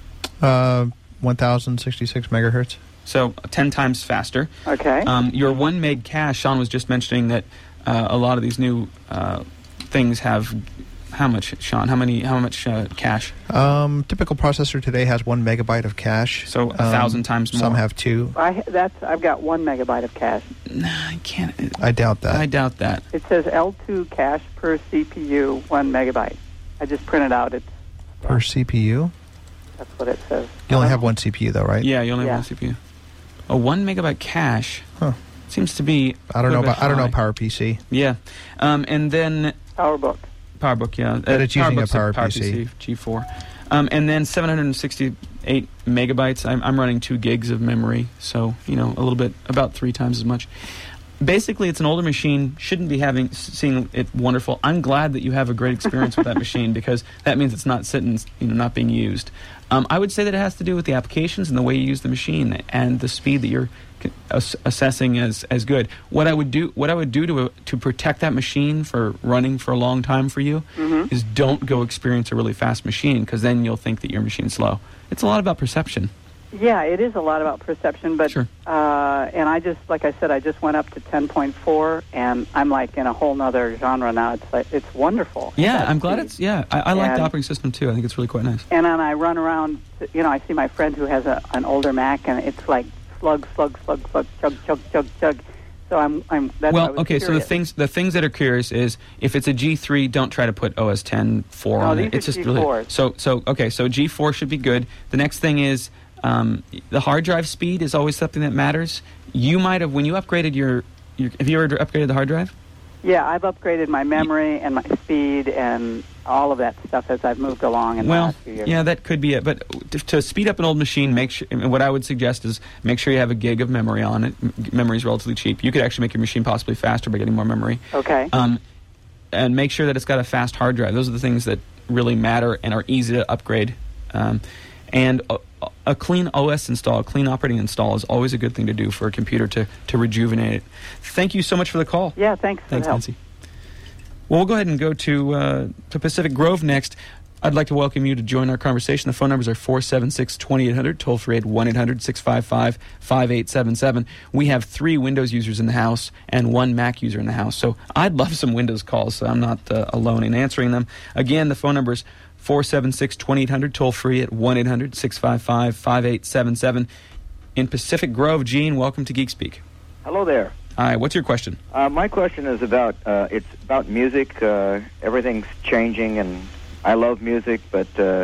Uh, one thousand sixty-six megahertz. So ten times faster. Okay. Um, your one meg cache, Sean was just mentioning that uh, a lot of these new uh, things have how much, Sean? How many? How much uh, cache? Um, typical processor today has one megabyte of cache. So a Um, thousand times more. Some have two. I that's I've got one megabyte of cache. Nah, I can't. I doubt that. I doubt that. It says L two cache per C P U, one megabyte. I just printed out. It's Per C P U? that's what it says. You only have one C P U, though, right? Yeah, you only Yeah. have one C P U. A one megabyte cache Huh. seems to be. I don't a know. bit About, I don't know high. PowerPC. Yeah, um, and then PowerBook. PowerBook, yeah. But it's using a PowerBook's PowerPC. G four. Um, and then seven hundred sixty-eight megabytes. I'm, I'm running two gigs of memory, so, you know, a little bit, about three times as much. Basically, it's an older machine. Shouldn't be having seeing it wonderful. I'm glad that you have a great experience with that machine because that means it's not sitting, you know, not being used. Um, I would say that it has to do with the applications and the way you use the machine and the speed that you're c- ass- assessing as as good. What I would do, what I would do to to protect that machine for running for a long time for you Mhm. is don't go experience a really fast machine because then you'll think that your machine's slow. It's a lot about perception. Yeah, it is a lot about perception, but Sure. uh, and I just, like I said, I just went up to ten point four, and I'm like in a whole nother genre now. It's like it's wonderful. Yeah, That I'm glad speed. it's yeah. I, I like the And- operating system too. I think it's really quite nice. And then I run around, you know, I see my friend who has a, an older Mac, and it's like slug, slug, slug, slug, chug, chug, chug, chug. So I'm, I'm. That's why I Well, was okay. So the curious. things the things that are curious is if it's a G three, don't try to put O S ten four No, on these it. It's are just G fours. really so so okay. So G four should be good. The next thing is um, the hard drive speed is always something that matters. You might have when you upgraded your, your have you ever upgraded the hard drive? Yeah, I've upgraded my memory and my speed and all of that stuff as I've moved along in the Well, last few years. yeah, that could be it. But to, to speed up an old machine, make sure. and what I would suggest is make sure you have a gig of memory on it. M- Memory is relatively cheap. You could actually make your machine possibly faster by getting more memory. Okay. Um, and make sure that it's got a fast hard drive. Those are the things that really matter and are easy to upgrade. Um, and a, a clean O S install, a clean operating install is always a good thing to do for a computer to, to rejuvenate it. Thank you so much for the call. yeah, thanks for Thanks, the help. Nancy. Well, we'll go ahead and go to uh, to Pacific Grove next. I'd like to welcome you to join our conversation. The phone numbers are four seven six, two eight hundred, toll free at one eight hundred, six five five, five eight seven seven. We have three Windows users in the house and one Mac user in the house. So I'd love some Windows calls, so I'm not uh, alone in answering them. Again, the phone number is four seven six, two eight hundred, toll free at one eight hundred, six five five, five eight seven seven. In Pacific Grove, Gene, welcome to Geek Speak. Hello there. Hi, what's your question? Uh, my question is about uh, it's about music. Uh, everything's changing, and I love music, but uh,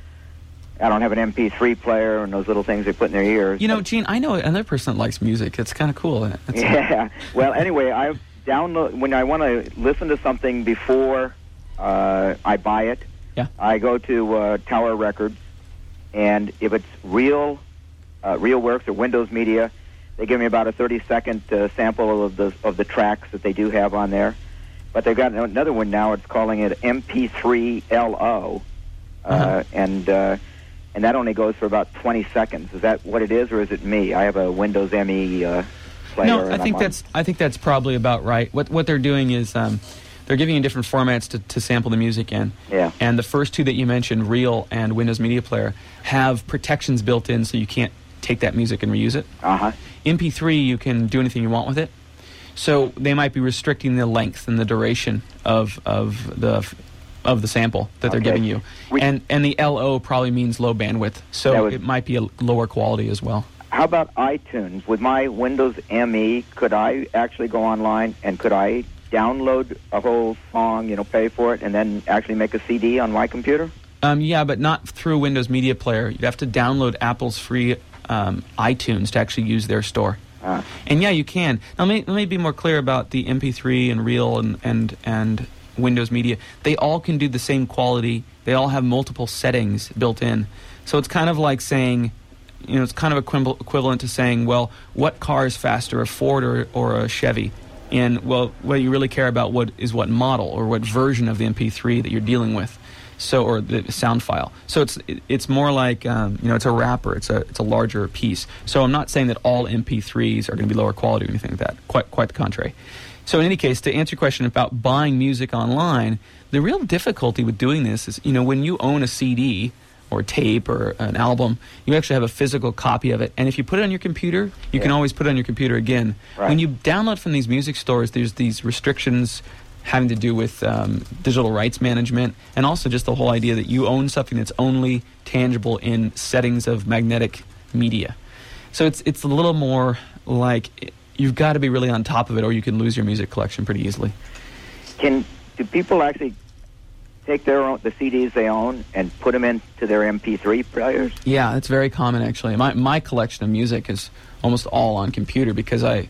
I don't have an M P three player and those little things they put in their ears. You know, Gene, I know another person that likes music. It's kind of cool. It's, yeah. Well, anyway, I download when I want to listen to something before uh, I buy it. Yeah. I go to uh, Tower Records, and if it's real, uh, real works or Windows Media, they give me about a thirty-second uh, sample of the of the tracks that they do have on there. But they've got another one now. It's calling it M P three L O, uh, Uh-huh. and uh, and that only goes for about twenty seconds. Is that what it is, or is it me? I have a Windows M E uh, player. No, and I I'm think on- that's I think that's probably about right. What what they're doing is um, they're giving you different formats to, to sample the music in. Yeah. And the first two that you mentioned, Real and Windows Media Player, have protections built in, so you can't take that music and reuse it. Uh huh. M P three, you can do anything you want with it. So they might be restricting the length and the duration of of the of the sample that they're Okay. giving you. We- and and the L O probably means low bandwidth, That so was- it might be a lower quality as well. How about iTunes? With my Windows M E, could I actually go online and could I download a whole song, you know, pay for it, and then actually make a C D on my computer? Um, yeah, but not through Windows Media Player. You'd have to download Apple's free um, iTunes to actually use their store. Uh, And yeah, you can. Now, let me, let me be more clear about the M P three and Real and, and, and Windows Media. They all can do the same quality. They all have multiple settings built in. So it's kind of like saying, you know, it's kind of equival- equivalent to saying, well, what car is faster, a Ford or, or a Chevy? And, well, what you really care about what is what model or what version of the M P three that you're dealing with. So, or the sound file. So it's it, it's more like um, you know, it's a wrapper. It's a it's a larger piece. So I'm not saying that all M P threes are going to be lower quality or anything like that. Quite quite the contrary. So in any case, to answer your question about buying music online, the real difficulty with doing this is, you know, when you own a C D or tape or an album, you actually have a physical copy of it. And if you put it on your computer, you Yeah. can always put it on your computer again. Right. When you download from these music stores, there's these restrictions having to do with um, digital rights management, and also just the whole idea that you own something that's only tangible in settings of magnetic media. So it's it's a little more like you've got to be really on top of it, or you can lose your music collection pretty easily. Can do people actually take their own, the C Ds they own and put them into their M P three players? Yeah, it's very common actually. My my collection of music is almost all on computer because I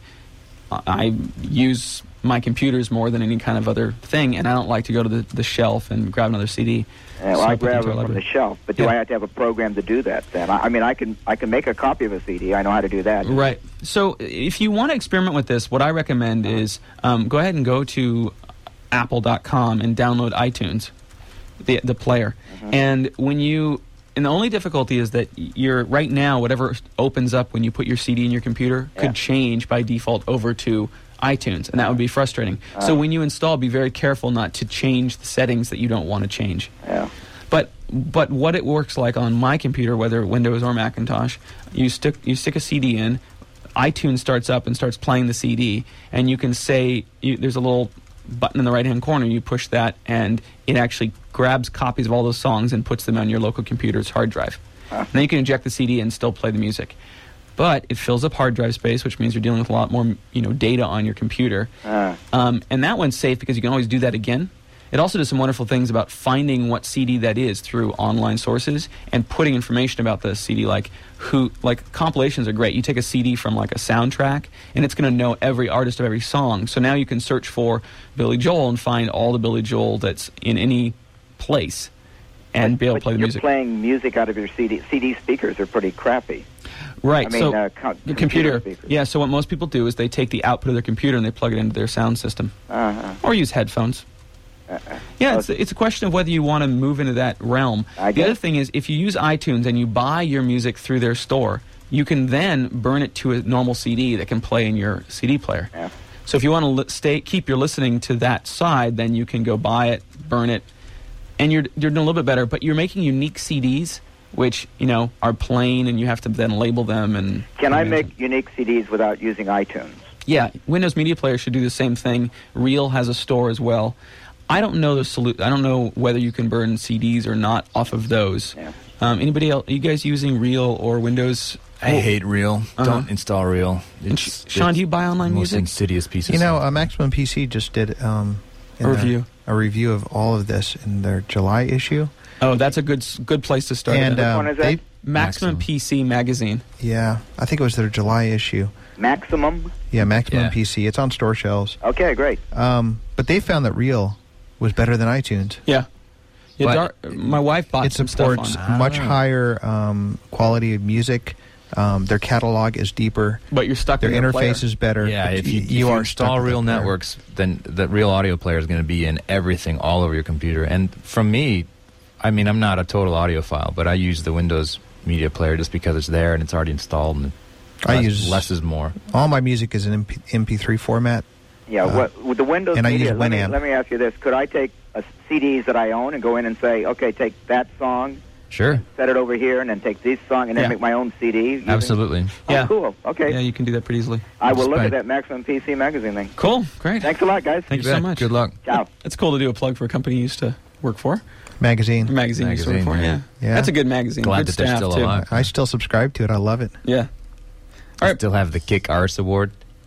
I use my computers more than any kind of other thing, and I don't like to go to the, the shelf and grab another C D. Yeah, well, So I put them grab to a them from the library. shelf, but do Yeah. I have to have a program to do that then? I, I mean, I can I can make a copy of a C D. I know how to do that. Right. So if you want to experiment with this, what I recommend is um, go ahead and go to apple dot com and download iTunes, the the player. And when you and the only difficulty is that you're right now whatever opens up when you put your C D in your computer Yeah. could change by default over to iTunes, and that would be frustrating. So when you install, be very careful not to change the settings that you don't want to change. Yeah. But but what it works like on my computer, whether Windows or Macintosh, you stick you stick a C D in, iTunes starts up and starts playing the C D, and you can say you, there's a little button in the right hand corner. You push that, and it actually grabs copies of all those songs and puts them on your local computer's hard drive. And then you can inject the C D and still play the music. But it fills up hard drive space, which means you're dealing with a lot more, you know, data on your computer. Uh, Um, and that one's safe because you can always do that again. It also does some wonderful things about finding what C D that is through online sources and putting information about the C D, like who, like compilations are great. You take a C D from like a soundtrack, and it's going to know every artist of every song. So now you can search for Billy Joel and find all the Billy Joel that's in any place, and be able but to play the you're music. playing music out of your C D. C D speakers are pretty crappy. Right. I mean, so uh, co- the computer computer. speakers. Yeah. So what most people do is they take the output of their computer and they plug it into their sound system, Uh-huh. or use headphones. Uh-uh. Yeah, Oh, it's, it's a question of whether you want to move into that realm. I the guess. other thing is, if you use iTunes and you buy your music through their store, you can then burn it to a normal C D that can play in your C D player. Yeah. So if you want to li- stay, keep your listening to that side, then you can go buy it, burn it, and you're you're doing a little bit better. But you're making unique C Ds, which you know are plain, and you have to then label them. And Can I and- make unique C Ds without using iTunes? Yeah, Windows Media Player should do the same thing. Reel has a store as well. I don't know the solu- I don't know whether you can burn C Ds or not off of those. Yeah. Um, anybody else? Are you guys using Reel or Windows? I hate Reel. Uh-huh. Don't install Reel. And It's Sh- Sean, do you buy online the most music? insidious piece of You know, software. uh, Maximum P C just did um, in A their- review. a review of all of this in their July issue. Oh, that's a good s- good place to start. And it. um, one is that? they, Maximum Maximum. P C magazine. yeah, I think it was their July issue. Maximum? Yeah, Maximum Yeah. P C. It's on store shelves. Okay, great. Um, but they found that Reel was better than iTunes. Yeah. Yeah. But- Dar- my wife bought It some stuff supports on, much Ah. higher um, quality of music. Um, their catalog is deeper. but you're stuck Their in your player. interface is better. Yeah, if you, Y- if you are install stuck with Real that player. Networks, then the Real Audio Player is going to be in everything all over your computer. And from me, I mean, I'm not a total audiophile, but I use the Windows Media Player just because it's there and it's already installed. And I less, use- less is more. All my music is in M P- M P three format. Yeah, Uh, what, with the Windows and I Media, use let, me, Winamp. let me ask you this. Could I take a C Ds that I own and go in and say, okay, take that song, Sure, set it over here, and then take this song, and then Yeah. make my own C D? using- absolutely. Oh, Yeah. cool. Okay. Yeah, you can do that pretty easily. I will look Despite- at that Maximum P C magazine thing. Cool. Great. Thanks a lot, guys. Thank you, bet. so much. Good luck. Ciao. It's cool to do a plug for a company you used to work for. Magazine. A magazine, you used to work Magazine, for. yeah. Yeah. Yeah. That's a good magazine. Glad good that they're staff, still too. alive. I still subscribe to it. I love it. Yeah. All right. Still have the Kick Arse Award.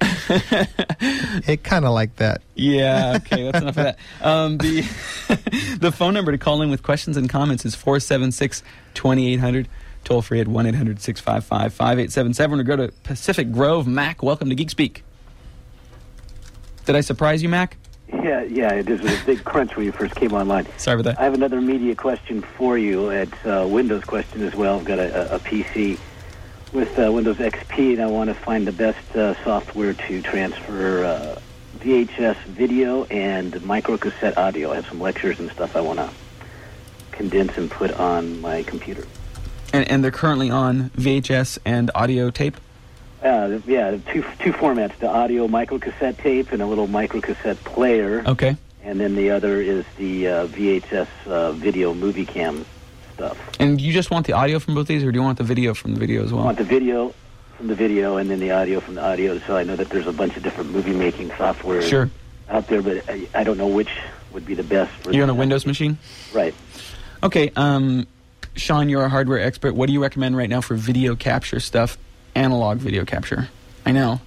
It kind of like that. Yeah, okay, that's enough of that. Um, the the phone number to call in with questions and comments is four seven six, two eight zero zero, toll free at one eight hundred, six five five, five eight seven seven, or go to Pacific Grove. Mac, welcome to Geek Speak. Did I surprise you, Mac? Yeah, yeah, it is a big crunch when you first came online. Sorry about I that. have another media question for you. It's a Windows question as well. I've got a, a, a P C with uh, Windows X P, and I want to find the best uh, software to transfer uh, V H S video and micro cassette audio. I have some lectures and stuff I want to condense and put on my computer. And, and they're currently on V H S and audio tape? Uh, yeah, two two formats: the audio microcassette tape and a little microcassette player. Okay. And then the other is the uh, V H S uh, video movie cam stuff. And you just want the audio from both these, or do you want the video from the video as well? I want the video from the video and then the audio from the audio, so I know that there's a bunch of different movie-making software Sure. out there, but I, I don't know which would be the best. For You're on a that. Windows machine? Right. Okay, um, Sean, you're a hardware expert. What do you recommend right now for video capture stuff? Analog video capture. I know.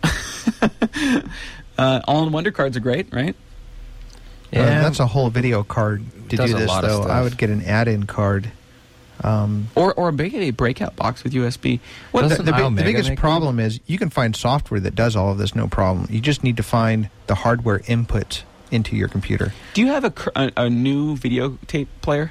uh, all-in-wonder cards are great, right? Uh, that's a whole video card to Does do a this, lot of though. stuff. I would get an add-in card. Um, Or or make it a breakout box with U S B. What the, Doesn't the, big- the Omega biggest make problem is you can find software that does all of this, no problem. You just need to find the hardware input into your computer. Do you have a, cr- a, a new videotape player?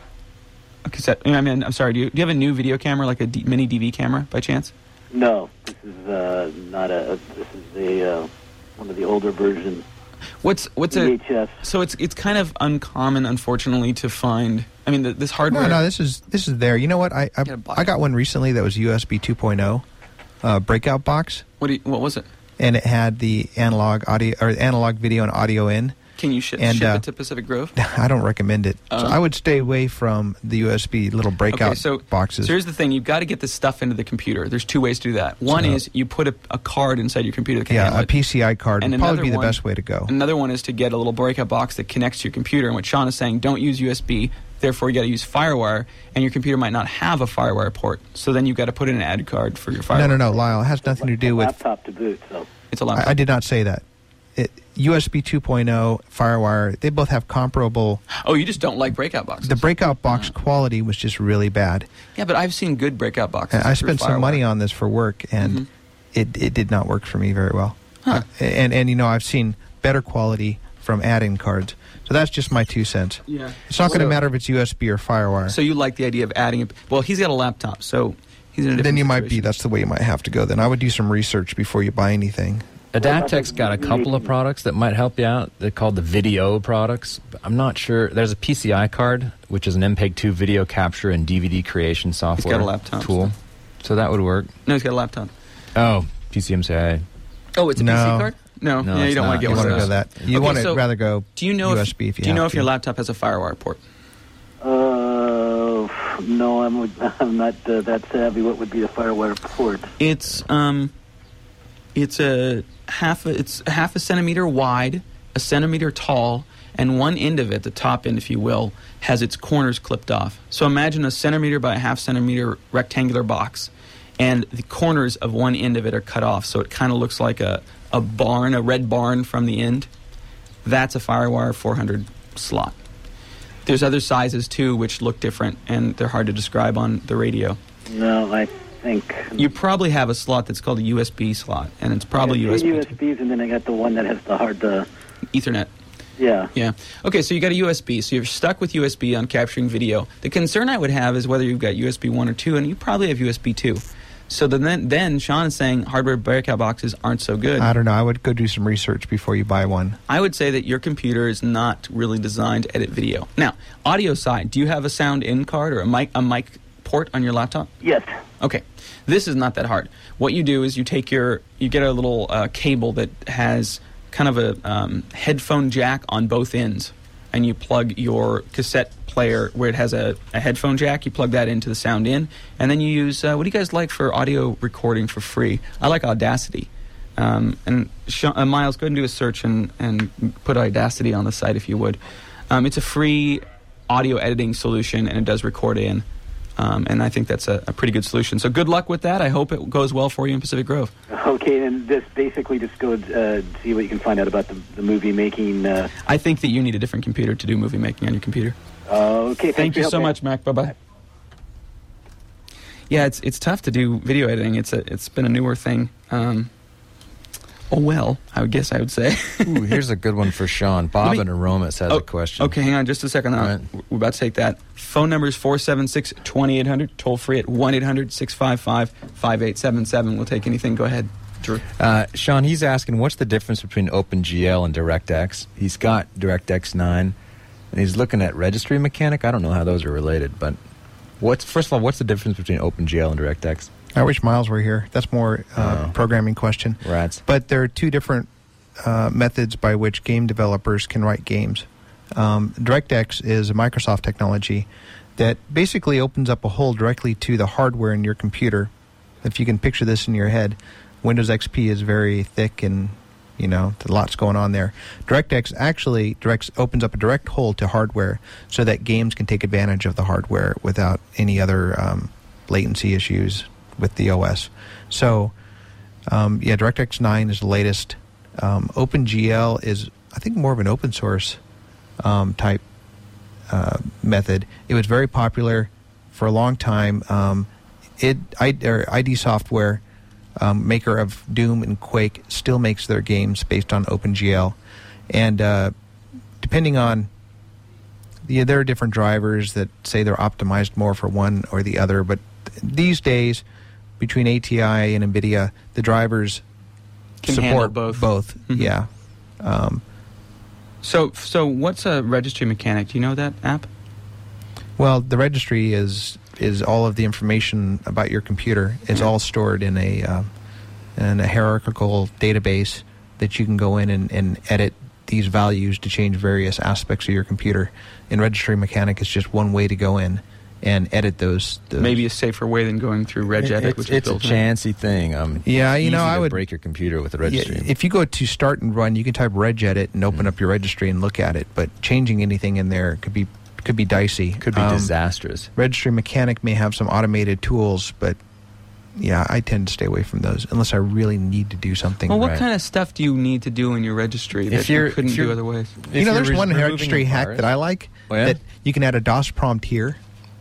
A cassette? I mean, I'm sorry. Do you, do you have a new video camera, like a D, mini D V camera, by chance? No, this is uh, not a. This is a uh, one of the older version What's what's V a H S. so it's it's kind of uncommon, unfortunately, to find. I mean, the, this hardware. No, no, this is this is there. You know what? I I, Get a box. I got one recently that was U S B two point oh uh, breakout box, What do you, what was it? and it had the analog audio or analog video and audio in. Can you ship, And, ship uh, it to Pacific Grove? I don't recommend it. so Uh-huh. I would stay away from the U S B little breakout Okay, so, boxes. so here's the thing: you've got to get this stuff into the computer. There's two ways to do that. One So- is you put a, a card inside your computer that can yeah, handle a it. P C I card And would probably another be the one- best way to go. Another one is to get a little breakout box that connects to your computer. And what Sean is saying, don't use U S B. Therefore, you got to use FireWire, and your computer might not have a FireWire port. So then you've got to put in an ad card for your FireWire. No, no, no, Lyle. It has nothing to do with. laptop to boot. So It's a laptop. I, I did not say that. It, U S B two point oh, FireWire, they both have comparable. Oh, you just don't like breakout boxes. The breakout box quality was just really bad. Yeah, but I've seen good breakout boxes. And I through spent some FireWire. money on this for work, and Mhm. it it did not work for me very well. Huh. Uh, and and you know I've seen better quality from add-in cards. So that's just my two cents. Yeah. It's not going to So- matter if it's U S B or FireWire. So you like the idea of adding it? Well, he's got a laptop, so he's in a different then you might be. situation. That's the way you might have to go. Then I would do some research before you buy anything. Adaptec's got a couple of products that might help you out. They're called the video products. I'm not sure. There's a P C I card, which is an M P E G two video capture and D V D creation software got a laptop tool. So that would work. No, he's got a laptop. Oh, P C M C I. Oh, it's a No. P C card? No, No, yeah, you it's don't want not. to get You one want of to those. go that. You Okay, want to so rather go Do you know U S B if, if you Do you have know if to. your laptop has a FireWire port? Uh, no, I'm I'm not uh, that savvy. What would be the FireWire port? It's um, it's a half a, it's a half a centimeter wide, a centimeter tall, and one end of it, the top end, if you will, has its corners clipped off. So imagine a centimeter by a half centimeter rectangular box, and the corners of one end of it are cut off, so it kind of looks like a a barn, a red barn from the end. That's a FireWire four hundred slot. There's other sizes too, which look different, and they're hard to describe on the radio. No, I think You probably have a slot that's called a U S B slot, and it's probably I got two U S B U S Bs, and then I got the one that has the hard. Uh, Ethernet. yeah. Yeah. Okay, so you got a U S B. So you're stuck with U S B on capturing video. The concern I would have is whether you've got U S B one or two, and you probably have U S B two. So then, then Sean is saying hardware breakout boxes aren't so good. I don't know. I would go do some research before you buy one. I would say that your computer is not really designed to edit video. Now, audio side, do you have a sound in card or a mic a mic port on your laptop? Yes. Okay, this is not that hard. What you do is you take your, you get a little uh, cable that has kind of a um, headphone jack on both ends, and you plug your cassette player where it has a, a headphone jack. You plug that into the sound in, and then you use, uh, what do you guys like for audio recording for free? I like Audacity. Um, and Sh- uh, Miles, go ahead and do a search and, and put Audacity on the site if you would. Um, it's a free audio editing solution, and it does record in. Um, and I think that's a, a pretty good solution. So good luck with that. I hope it goes well for you in Pacific Grove. Okay, and this basically just go uh, see what you can find out about the, the movie making. Uh, I think that you need a different computer to do movie making on your computer. okay, Thank you for your so help, much, Mac. Bye-bye. Yeah, it's it's tough to do video editing. It's a it's been a newer thing. Um, oh well, I would guess I would say. Ooh, here's a good one for Sean. Bob me- in Aromas has Oh, a question. Okay, hang on just a second. All Uh, right. We're about to take that. Phone number is four seven six, two eight zero zero, toll free at one eight hundred, six five five, five eight seven seven. We'll take anything. Go ahead, Drew. Uh, Sean, he's asking, what's the difference between OpenGL and DirectX? He's got DirectX nine. And he's looking at Registry Mechanic. I don't know how those are related, but what's first of all, what's the difference between OpenGL and DirectX? I wish Miles were here. That's more uh, Oh. programming question. Rats. But there are two different uh, methods by which game developers can write games. Um, DirectX is a Microsoft technology that basically opens up a hole directly to the hardware in your computer. If you can picture this in your head, Windows X P is very thick and, you know, there's lots going on there. DirectX actually directs, opens up a direct hole to hardware so that games can take advantage of the hardware without any other um, latency issues with the O S. So, um, yeah, DirectX nine is the latest. Um, OpenGL is, I think, more of an open source um, type uh, method. It was very popular for a long time. Um, it I, or I D Software, um, maker of Doom and Quake, still makes their games based on OpenGL. And uh, depending on, yeah, there are different drivers that say they're optimized more for one or the other, but these days, between A T I and NVIDIA, the drivers Can support handle both. Both, Mhm. yeah. Um, So, so what's a Registry Mechanic? Do you know that app? well, the registry is is all of the information about your computer. It's all stored in a uh, in a hierarchical database that you can go in and, and edit these values to change various aspects of your computer. And Registry Mechanic is just one way to go in and edit those. those. Maybe a safer way than going through regedit, it's which is it's a built in. chancy thing. Um, Yeah, it's you know, easy I to would- break your computer with a Yeah, registry. if you go to start and run, you can type regedit and open Mm. up your registry and look at it. But changing anything in there could be could be dicey. Could be Um, disastrous. Registry Mechanic may have some automated tools, but yeah, I tend to stay away from those unless I really need to do something. Well, what Right. kind of stuff do you need to do in your registry that If you're- you couldn't if you're- do otherwise? you know, If there's you're one re- removing registry your hack parts- that I like. Oh, yeah? That you can add a DOS prompt here.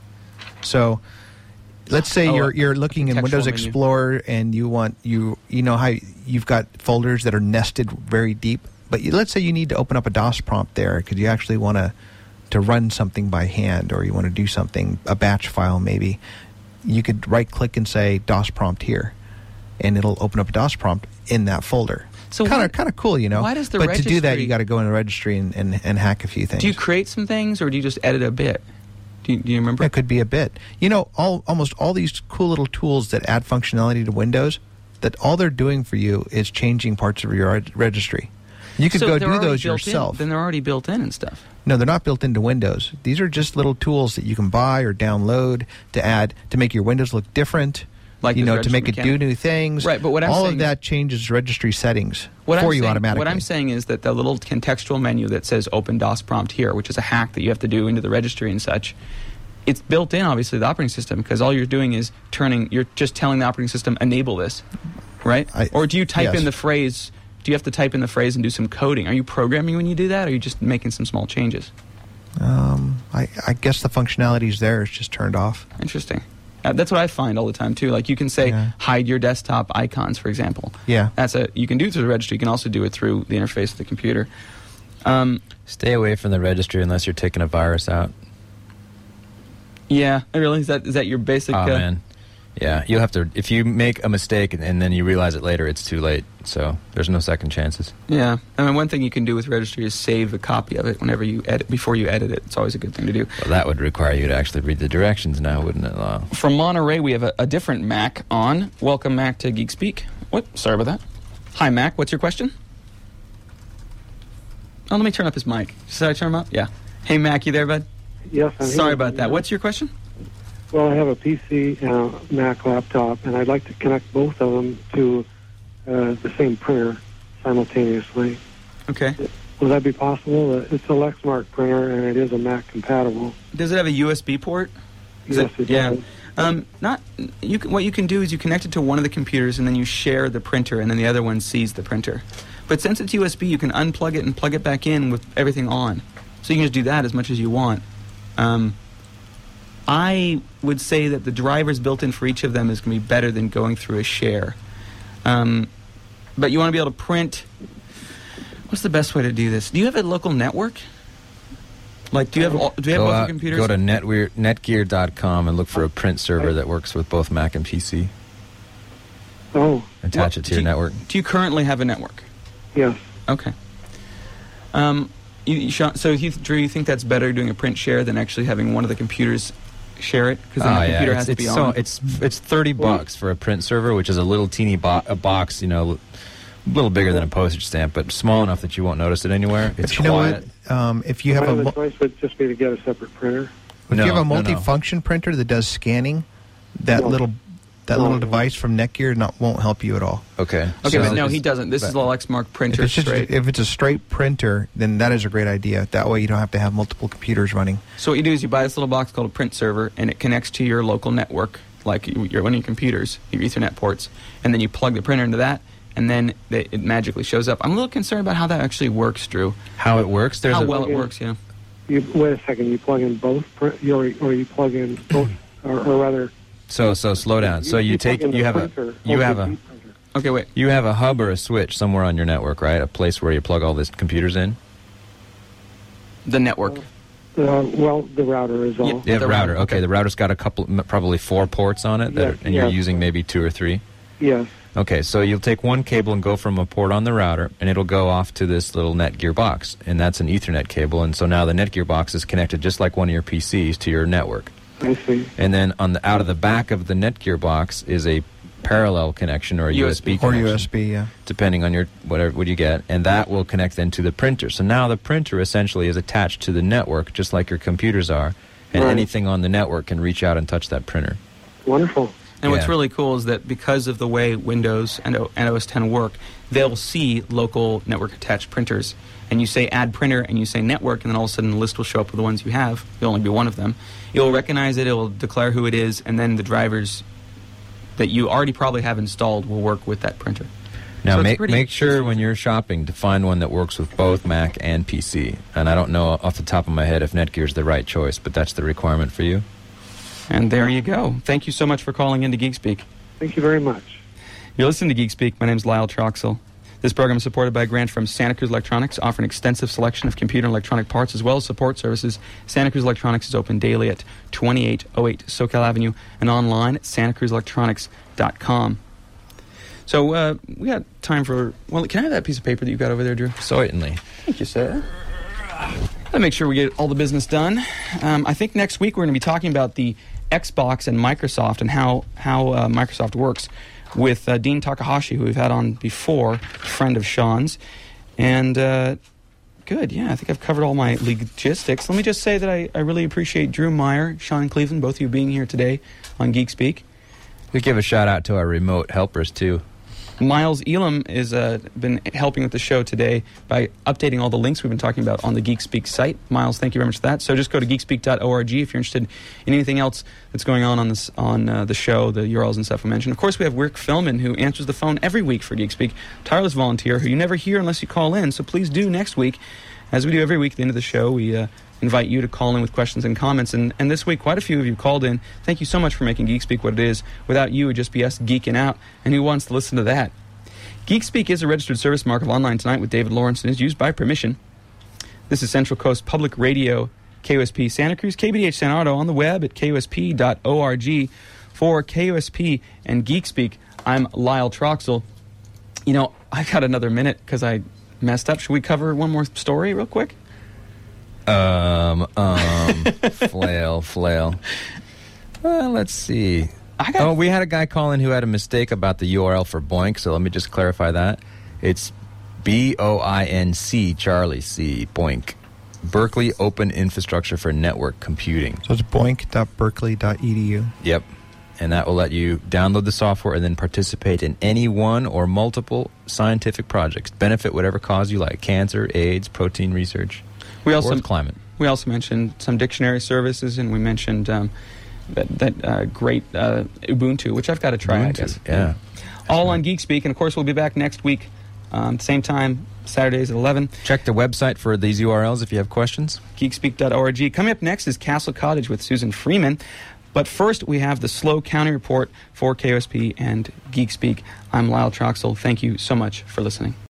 So, let's say Oh, you're a you're looking in contextual Windows menu. Explorer and you want you you know how you've got folders that are nested very deep, but you, let's say you need to open up a DOS prompt there because you actually want to to run something by hand or you want to do something, a batch file maybe. You could right click and say DOS prompt here, and it'll open up a DOS prompt in that folder. So kind why- of kind of cool, you know. why does the but to do that, registry- you got to go in the registry and, and, and hack a few things. Do you create some things, or do you just edit a bit? Do you, do you remember? That could be a bit. You know, all almost all these cool little tools that add functionality to Windows, that all they're doing for you is changing parts of your reg- registry. You could So go they're do already those built in. yourself. Then they're already built in and stuff. No, they're not built into Windows. These are just little tools that you can buy or download to add to make your Windows look different. Like you the know, to registry make it do mechanic. new things. Right, but what I'm all saying of that changes registry settings What for I'm you saying, automatically. What I'm saying is that the little contextual menu that says Open DOS Prompt here, which is a hack that you have to do into the registry and such, it's built in, obviously, the operating system, because all you're doing is turning, you're just telling the operating system, enable this, right? I- or do you type yes. in the phrase, do you have to type in the phrase and do some coding? Are you programming when you do that, or are you just making some small changes? Um, I, I guess the functionality's there. It's just turned off. Interesting. Uh, that's what I find all the time, too. Like, you can say, Yeah. hide your desktop icons, for example. Yeah. That's a, you can do it through the registry. You can also do it through the interface of the computer. Um, Stay away from the registry unless you're taking a virus out. yeah, really? Is that, is that your basic... Oh, uh, man. Yeah, you'll have to... If you make a mistake and, and then you realize it later, it's too late. So there's no second chances. Yeah, I mean, one thing you can do with registry is save a copy of it whenever you edit, before you edit it. It's always a good thing to do. Well, that would require you to actually read the directions now, wouldn't it? Uh, From Monterey, we have a, a different Mac on. Welcome, Mac, to Geek Speak. What? Sorry about that. Hi, Mac. What's your question? Oh, let me turn up his mic. Should I turn him up? Yeah. Hey, Mac, you there, bud? Yes, I'm Sorry here. about that. What's your question? Well, I have a P C and a Mac laptop, and I'd like to connect both of them to uh, the same printer simultaneously. Okay. Will that be possible? Uh, It's a Lexmark printer, and it is a Mac compatible. Does it have a U S B port? Is Yes, it yeah. does. Um, not you. Can, what you can do is you connect it to one of the computers, and then you share the printer, and then the other one sees the printer. But since it's U S B, you can unplug it and plug it back in with everything on. So you can just do that as much as you want. Um, I would say that the drivers built in for each of them is going to be better than going through a share. Um, but you want to be able to print. What's the best way to do this? Do you have a local network? Like, do you have all, do you have go, both out- your computers? go to netweir, netgear dot com and look for a print server that works with both Mac and P C. Oh, Attach Well, it to do your you- network. Do you currently have a network? yes. Okay. Um, You, you, Sean, so, you, Drew, you think that's better doing a print share than actually having one of the computers share it? Because then Oh the yeah, computer it's, has to it's be so on. it's it's thirty bucks for a print server, which is a little teeny bo- a box, you know, a little bigger than a postage stamp, but small enough that you won't notice it anywhere. It's But you know quiet. what? Um, if you have My a other mul- choice would just be to get a separate printer. if No, you have a no, no. multi-function printer that does scanning, that No. little that No. little device from Netgear not, won't help you at all. Okay. Okay, So but no, it's- he doesn't. This is the Lexmark If printer it's just straight. if it's a straight printer, then that is a great idea. That way you don't have to have multiple computers running. So what you do is you buy this little box called a print server, and it connects to your local network, like you- your one of your computers, your Ethernet ports, and then you plug the printer into that, and then it, it magically shows up. I'm a little concerned about how that actually works, Drew. How it works? There's how a, well it Yeah. works, yeah. You wait a second. You plug in both, print, or, or you plug in both, or, or rather. so so slow down. So you, plug take in the you have a printer, you have O a C D printer. Okay, wait. you have a hub or a switch somewhere on your network, right? A place where you plug all these computers in. The network. Uh, well, the router is all. Yeah. You have The a router. router, Okay, okay. the router's got a couple, m- probably four ports on it, that Yes, are, and you're yes. using maybe two or three. Yes. Okay, so you'll take one cable and go from a port on the router, and it'll go off to this little Netgear box, and that's an Ethernet cable. And so now the Netgear box is connected just like one of your P Cs to your network. I see. And then on the out of the back of the Netgear box is a parallel connection or a U S B, U S B. Or connection, U S B, yeah. depending on your whatever what you get, and that will connect then to the printer. So now the printer essentially is attached to the network, just like your computers are, and Right. anything on the network can reach out and touch that printer. Wonderful. And what's Yeah. really cool is that because of the way Windows and, o- and O S ten work, they'll see local network attached printers. And you say add printer and you say network, and then all of a sudden the list will show up with the ones you have. There'll only be one of them. It'll recognize it, it'll declare who it is, and then the drivers that you already probably have installed will work with that printer. Now, So it's make pretty- make sure when you're shopping to find one that works with both Mac and P C. And I don't know off the top of my head if Netgear is the right choice, but that's the requirement for you. And there you go. Thank you so much for calling into GeekSpeak. Thank you very much. You're listening to GeekSpeak. My name is Lyle Troxel. This program is supported by a grant from Santa Cruz Electronics, offering an extensive selection of computer and electronic parts as well as support services. Santa Cruz Electronics is open daily at twenty-eight oh eight SoCal Avenue and online at santa cruz electronics dot com. So uh, we got time for... Well, can I have that piece of paper that you got over there, Drew? Certainly. Thank you, sir. Gotta make sure we get all the business done. Um, I think next week we're going to be talking about the Xbox and Microsoft and how how uh, Microsoft works with uh, Dean Takahashi, who we've had on before, a friend of Sean's. And uh, good, yeah, I think I've covered all my logistics. Let me just say that I, I really appreciate Drew Meyer, Sean Cleveland, both of you being here today on GeekSpeak. We give a shout out to our remote helpers too. Miles Elam has uh, been helping with the show today by updating all the links we've been talking about on the GeekSpeak site. Miles, thank you very much for that. So just go to geekspeak dot org if you're interested in anything else that's going on on, this, on uh, the show, the U R Ls and stuff we mentioned. Of course, we have Rick Philman, who answers the phone every week for GeekSpeak, tireless volunteer who you never hear unless you call in. So please do next week. As we do every week at the end of the show, we uh, invite you to call in with questions and comments. And, and this week, quite a few of you called in. Thank you so much for making GeekSpeak what it is. Without you, it would just be us geeking out. And who wants to listen to that? GeekSpeak is a registered service mark of Online Tonight with David Lawrence and is used by permission. This is Central Coast Public Radio, K O S P Santa Cruz, K B D H San Ardo, on the web at K O S P dot org. For K O S P and GeekSpeak, I'm Lyle Troxel. You know, I've got another minute because I messed up. Should we cover one more story real quick? Um, um, flail, flail. Uh, let's see. I got Oh, we had a guy call in who had a mistake about the U R L for Boink, so let me just clarify that. It's B O I N C, Charlie C, Boink. Berkeley Open Infrastructure for Network Computing. So it's boink dot berkeley dot e d u. Yep. And that will let you download the software and then participate in any one or multiple scientific projects. Benefit whatever cause you like. Cancer, AIDS, protein research, We also or climate. we also mentioned some dictionary services, and we mentioned um, that that uh, great uh, Ubuntu, which I've got to try. I Ubuntu, guess. yeah. All on GeekSpeak, and of course we'll be back next week, um, same time, Saturdays at eleven. Check the website for these U R Ls if you have questions. geekspeak dot org. Coming up next is Castle Cottage with Susan Freeman. But first, we have the Slow County Report for K O S P and GeekSpeak. I'm Lyle Troxel. Thank you so much for listening.